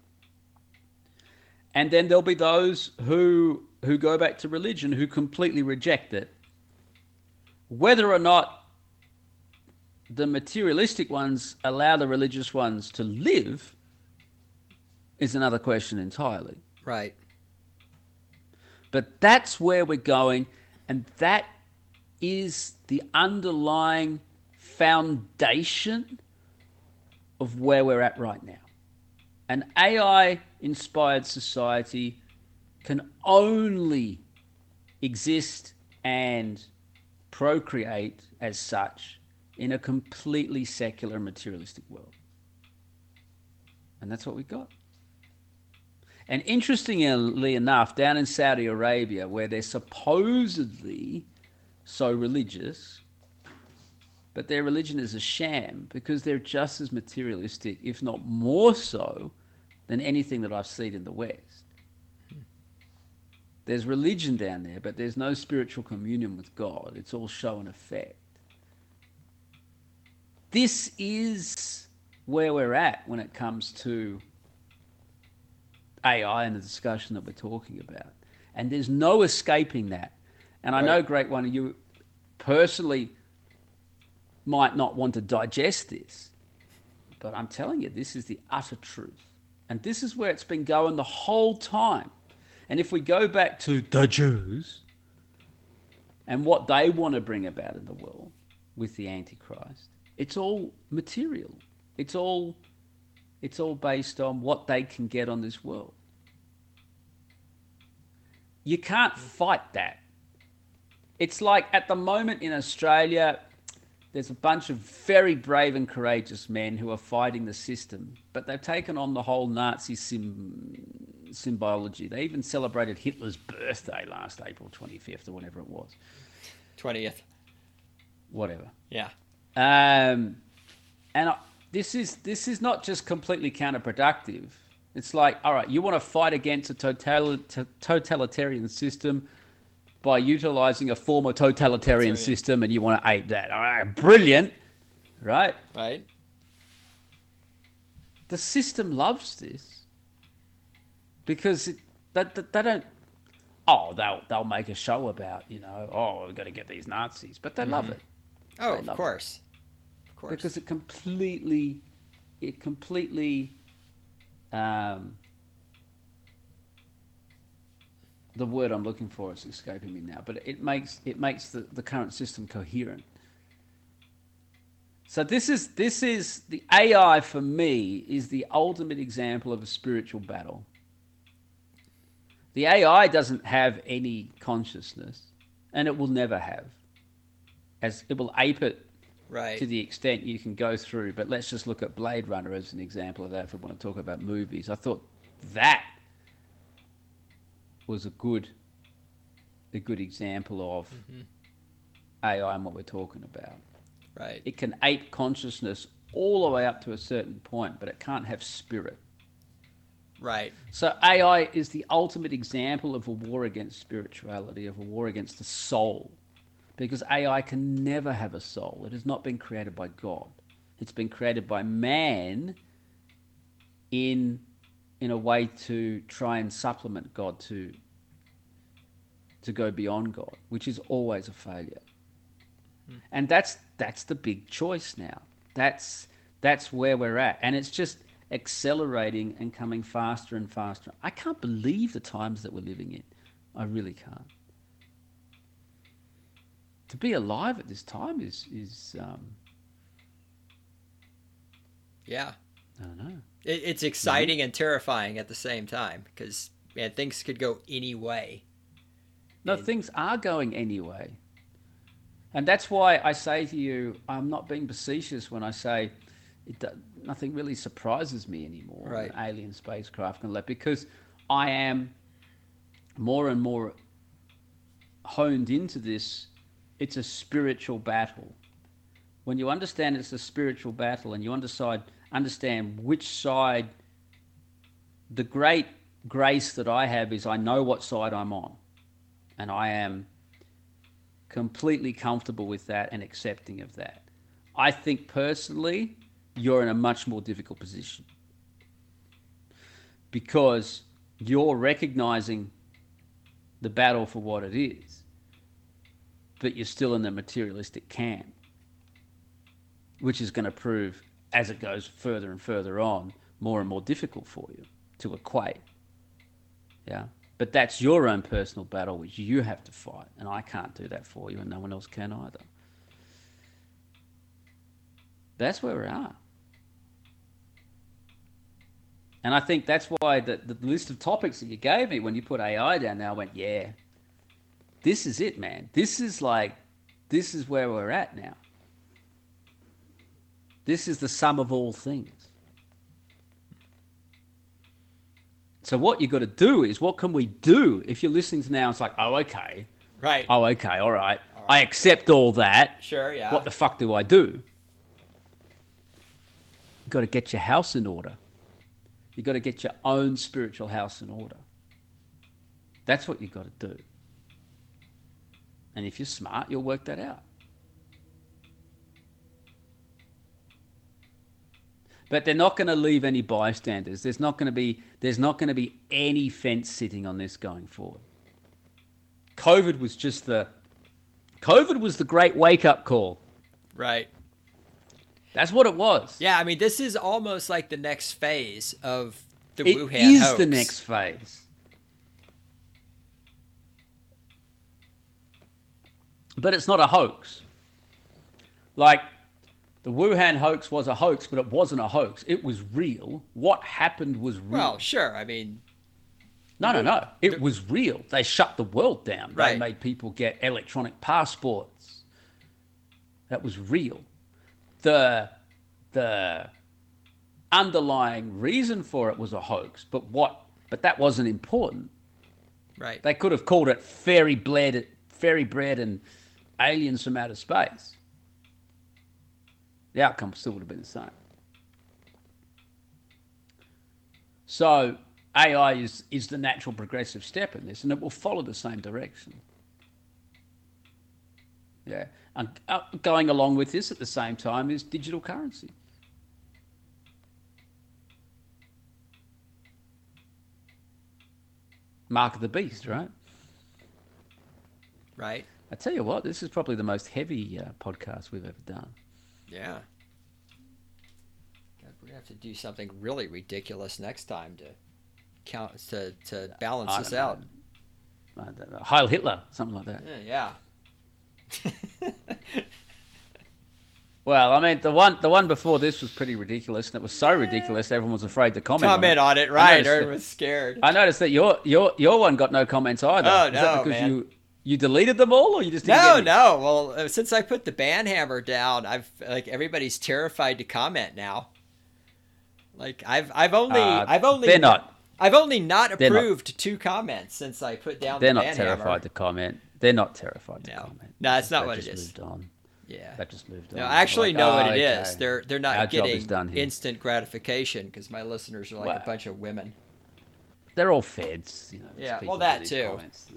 And then there'll be those who who go back to religion, who completely reject it. Whether or not the materialistic ones allow the religious ones to live is another question entirely.
Right.
But that's where we're going, and that is the underlying foundation of where we're at right now. An A I-inspired society can only exist and procreate as such in a completely secular, materialistic world. And that's what we got. And interestingly enough, down in Saudi Arabia, where they're supposedly so religious, but their religion is a sham because they're just as materialistic, if not more so, than anything that I've seen in the West. There's religion down there, but there's no spiritual communion with God. It's all show and effect. This is where we're at when it comes to A I and the discussion that we're talking about. And there's no escaping that. And I know, Great One, you personally might not want to digest this, but I'm telling you, this is the utter truth. And this is where it's been going the whole time. And if we go back to the Jews and what they want to bring about in the world with the Antichrist, it's all material. It's all, it's all based on what they can get on this world. You can't fight that. It's like at the moment in Australia, there's a bunch of very brave and courageous men who are fighting the system, but they've taken on the whole Nazi sim- symbology. They even celebrated Hitler's birthday last April twenty-fifth or whatever it was.
twentieth.
Whatever.
Yeah.
Um, and I, this is this is not just completely counterproductive. It's like, all right, you want to fight against a total, t- totalitarian system by utilizing a former totalitarian
Totalitarian.
system, and you want to ape that. All right, brilliant, right?
Right.
The system loves this because it, they, they don't oh, they'll they'll make a show about, you know, oh, we've got to get these Nazis, but they mm-hmm. love it.
Oh,
they
of
love
course,
it.
of course,
because it completely, it completely, um, the word I'm looking for is escaping me now, but it makes it makes the, the current system coherent. So this is this is the A I for me is the ultimate example of a spiritual battle. The A I doesn't have any consciousness, and it will never have. As it will ape it
right.
to the extent you can go through. But let's just look at Blade Runner as an example of that if we want to talk about movies. I thought that was a good a good example of mm-hmm. A I and what we're talking about.
Right.
It can ape consciousness all the way up to a certain point, but it can't have spirit.
Right.
So A I is the ultimate example of a war against spirituality, of a war against the soul. Because A I can never have a soul. It has not been created by God. It's been created by man in in a way to try and supplement God, to to go beyond God, which is always a failure. Hmm. And that's that's the big choice now. That's that's where we're at. And it's just accelerating and coming faster and faster. I can't believe the times that we're living in. I really can't. To be alive at this time is is um,
yeah.
I don't know.
It, it's exciting mm-hmm. and terrifying at the same time because man, things could go any way.
No,
and...
things are going anyway. And that's why I say to you, I'm not being facetious when I say it, nothing really surprises me anymore.
Right.
An alien spacecraft and that, because I am more and more honed into this. It's a spiritual battle. When you understand it's a spiritual battle and you understand, understand which side, the great grace that I have is I know what side I'm on. And I am completely comfortable with that and accepting of that. I think personally, you're in a much more difficult position because you're recognizing the battle for what it is, but you're still in the materialistic camp, which is going to prove, as it goes further and further on, more and more difficult for you to equate. Yeah. But that's your own personal battle, which you have to fight. And I can't do that for you, and no one else can either. That's where we are. And I think that's why the, the list of topics that you gave me, when you put A I down there, I went, yeah, this is it, man. This is like, this is where we're at now. This is the sum of all things. So what you got to do is, what can we do? If you're listening to now, it's like, oh, okay.
Right.
Oh, okay, all right. All right. I accept all that.
Sure, yeah.
What the fuck do I do? You've got to get your house in order. You've got to get your own spiritual house in order. That's what you've got to do. And if you're smart, you'll work that out. But they're not going to leave any bystanders. There's not going to be there's not going to be any fence sitting on this going forward. COVID was just the COVID was the great wake-up call.
Right.
That's what it was.
Yeah, I mean, this is almost like the next phase of the
it
Wuhan
is
hoax.
the next phase. But it's not a hoax. Like, the Wuhan hoax was a hoax, but it wasn't a hoax. It was real. What happened was real.
Well, sure. I mean...
No, no, no. It was real. They shut the world down.
Right.
They made people get electronic passports. That was real. The, the underlying reason for it was a hoax, but what? But that wasn't important.
Right.
They could have called it fairy bread, fairy bread and aliens from outer space. The outcome still would have been the same. So A I is, is the natural progressive step in this, and it will follow the same direction. Yeah. And uh, going along with this at the same time is digital currency. Mark of the beast, right?
Right.
I tell you what, this is probably the most heavy uh, podcast we've ever done.
Yeah. We're gonna have to do something really ridiculous next time to count to to balance
I
this
don't
out.
know. I don't know. Heil Hitler, something like that.
Yeah. yeah.
Well, I mean, the one the one before this was pretty ridiculous, and it was so ridiculous everyone was afraid to comment.
Comment
on it,
on it right?
that-
Everyone was scared.
I noticed that your your your one got no comments either.
Oh,
Is that
no,
because
man.
you you deleted them all, or you just didn't
No,
get any?
no. Well, uh, since I put the ban hammer down, I've like everybody's terrified to comment now. Like I've I've only
Uh,
I've only
they're not.
I've only not
They're not.
approved two comments since I put down
They're
the
not
ban
terrified
hammer.
to comment. They're not terrified to
No.
comment.
No, that's not
That
what it
just
is.
Moved on.
Yeah.
That just moved on.
No, I actually
Like,
know
oh,
what it is.
okay.
They're they're not
Our job is
getting
done here.
instant gratification because my listeners are like
Wow.
a bunch of women.
They're all feds, you know. there's
Yeah,
people
well, that
with
too.
comments.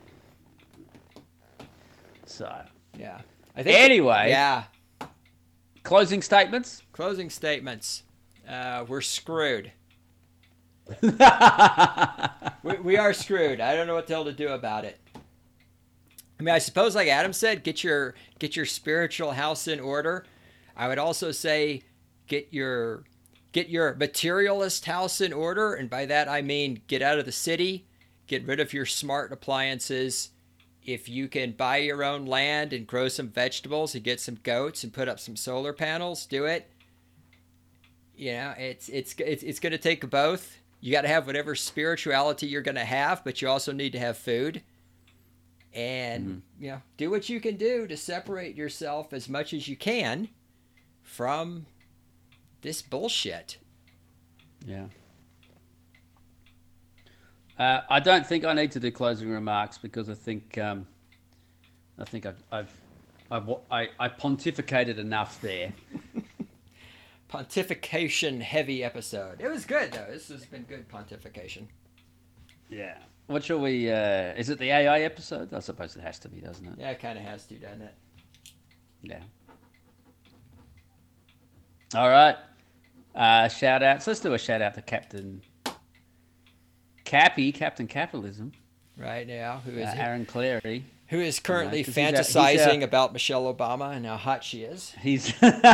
So,
Yeah. I think
Anyway.
Yeah.
closing statements.
Closing statements. Uh, we're screwed. we, we are screwed. I don't know what the hell to do about it. I mean, I suppose, like Adam said, get your get your spiritual house in order. I would also say get your get your materialist house in order, and by that I mean get out of the city, get rid of your smart appliances. If you can buy your own land and grow some vegetables and get some goats and put up some solar panels, do it. You know, it's it's it's it's going to take both. You got to have whatever spirituality you're going to have, but you also need to have food. And, mm-hmm. you know, do what you can do to separate yourself as much as you can from this bullshit.
Yeah. Uh, I don't think I need to do closing remarks because I think um, I think I've, I've, I've I, I pontificated enough there.
Pontification heavy episode. It was good though. This has been good pontification.
Yeah. What shall we? Uh, is it the A I episode? I suppose it has to be, doesn't it?
Yeah, it kind of has to, doesn't it?
Yeah. All right. Uh, shout outs. Let's do a shout out to Captain Cappy, Captain Capitalism.
Right now, who is
uh, Aaron Clary,
who is currently
you know, 'cause he's
fantasizing
a, he's a,
about Michelle Obama and how hot she is.
He's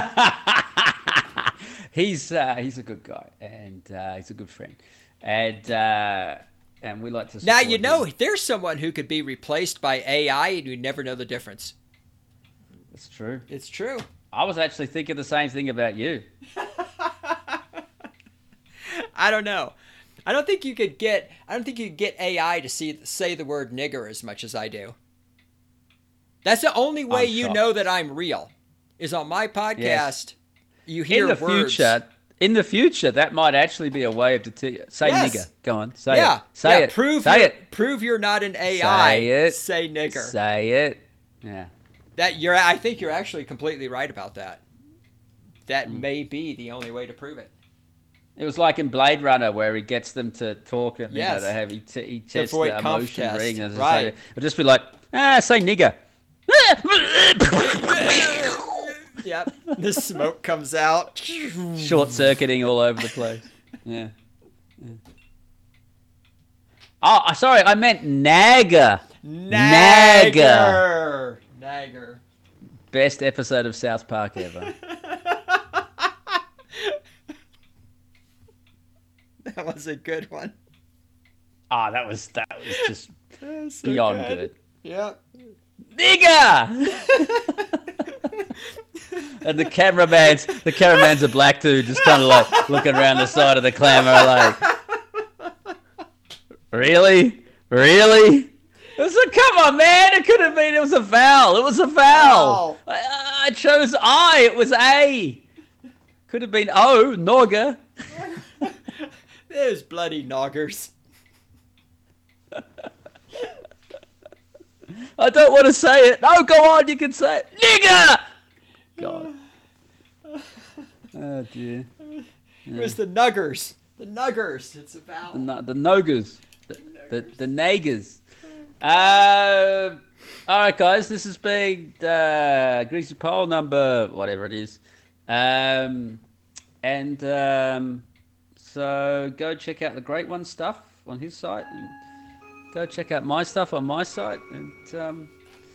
he's uh, he's a good guy and uh, he's a good friend, and uh, and we like to.
Now you know
him.
there's someone who could be replaced by A I and you never know the difference.
It's true.
It's true.
I was actually thinking the same thing about you.
I don't know. I don't think you could get. I don't think you could get A I to see say the word nigger as much as I do. That's the only way
I'm
you
shocked.
know that I'm real. Is on my podcast.
Yes.
You hear
in the
words.
future. In the future, that might actually be a way of det- say
Yes.
nigger. Go on, say
yeah.
it. Say
yeah.
it.
Prove
say
you're,
it.
Prove you're not an A I.
Say it.
Say nigger.
Say it. Yeah.
That you're. I think you're actually completely right about that. That mm. may be the only way to prove it.
It was like in Blade Runner where he gets them to talk and
Yes.
you know, they have he, t- he tests
void
the
conf
emotion
test.
ring and
Right.
say, it'll just be like, ah, say nigger.
Yep. The smoke comes out.
Short circuiting all over the place. Yeah. yeah. Oh, sorry, I meant Nagger.
Nagger. Nagger.
Best episode of South Park ever.
That was a good one.
Ah, oh, that was that was just
was so
beyond
good.
good.
Yep.
Nigger. And the cameraman's the cameraman's a black dude, just kind of like looking around the side of the camera, like, really, really. It was a, come on, man! It could have been. It was a vowel. It was a vowel.
Oh.
I, I chose I. It was A. Could have been O. Nogger.
Those bloody noggers.
I don't want to say it. No, go on. You can say it. Nigger. God. Oh dear.
It was the nuggers. The nuggers. It's a vowel.
The, no- the Noggers. The, the, the Nagers. Uh, all right, guys. This has been uh, Greasy Pole number, whatever it is. Um, and um, so go check out the Great One stuff on his site. And go check out my stuff on my site. And um,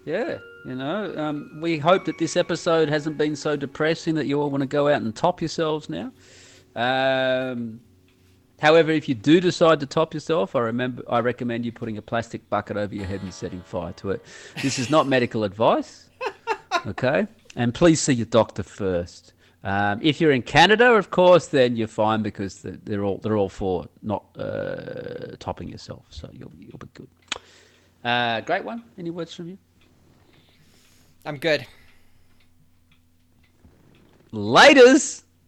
Yeah, you know, um, we hope that this episode hasn't been so depressing that you all want to go out and top yourselves now. Um, however, if you do decide to top yourself, I remember I recommend you putting a plastic bucket over your head and setting fire to it. This is not medical advice, okay? And please see your doctor first. Um, if you're in Canada, of course, then you're fine because they're all they're all for not uh, topping yourself, so you'll you'll be good. Uh, great one. Any words from you?
I'm good.
Laters.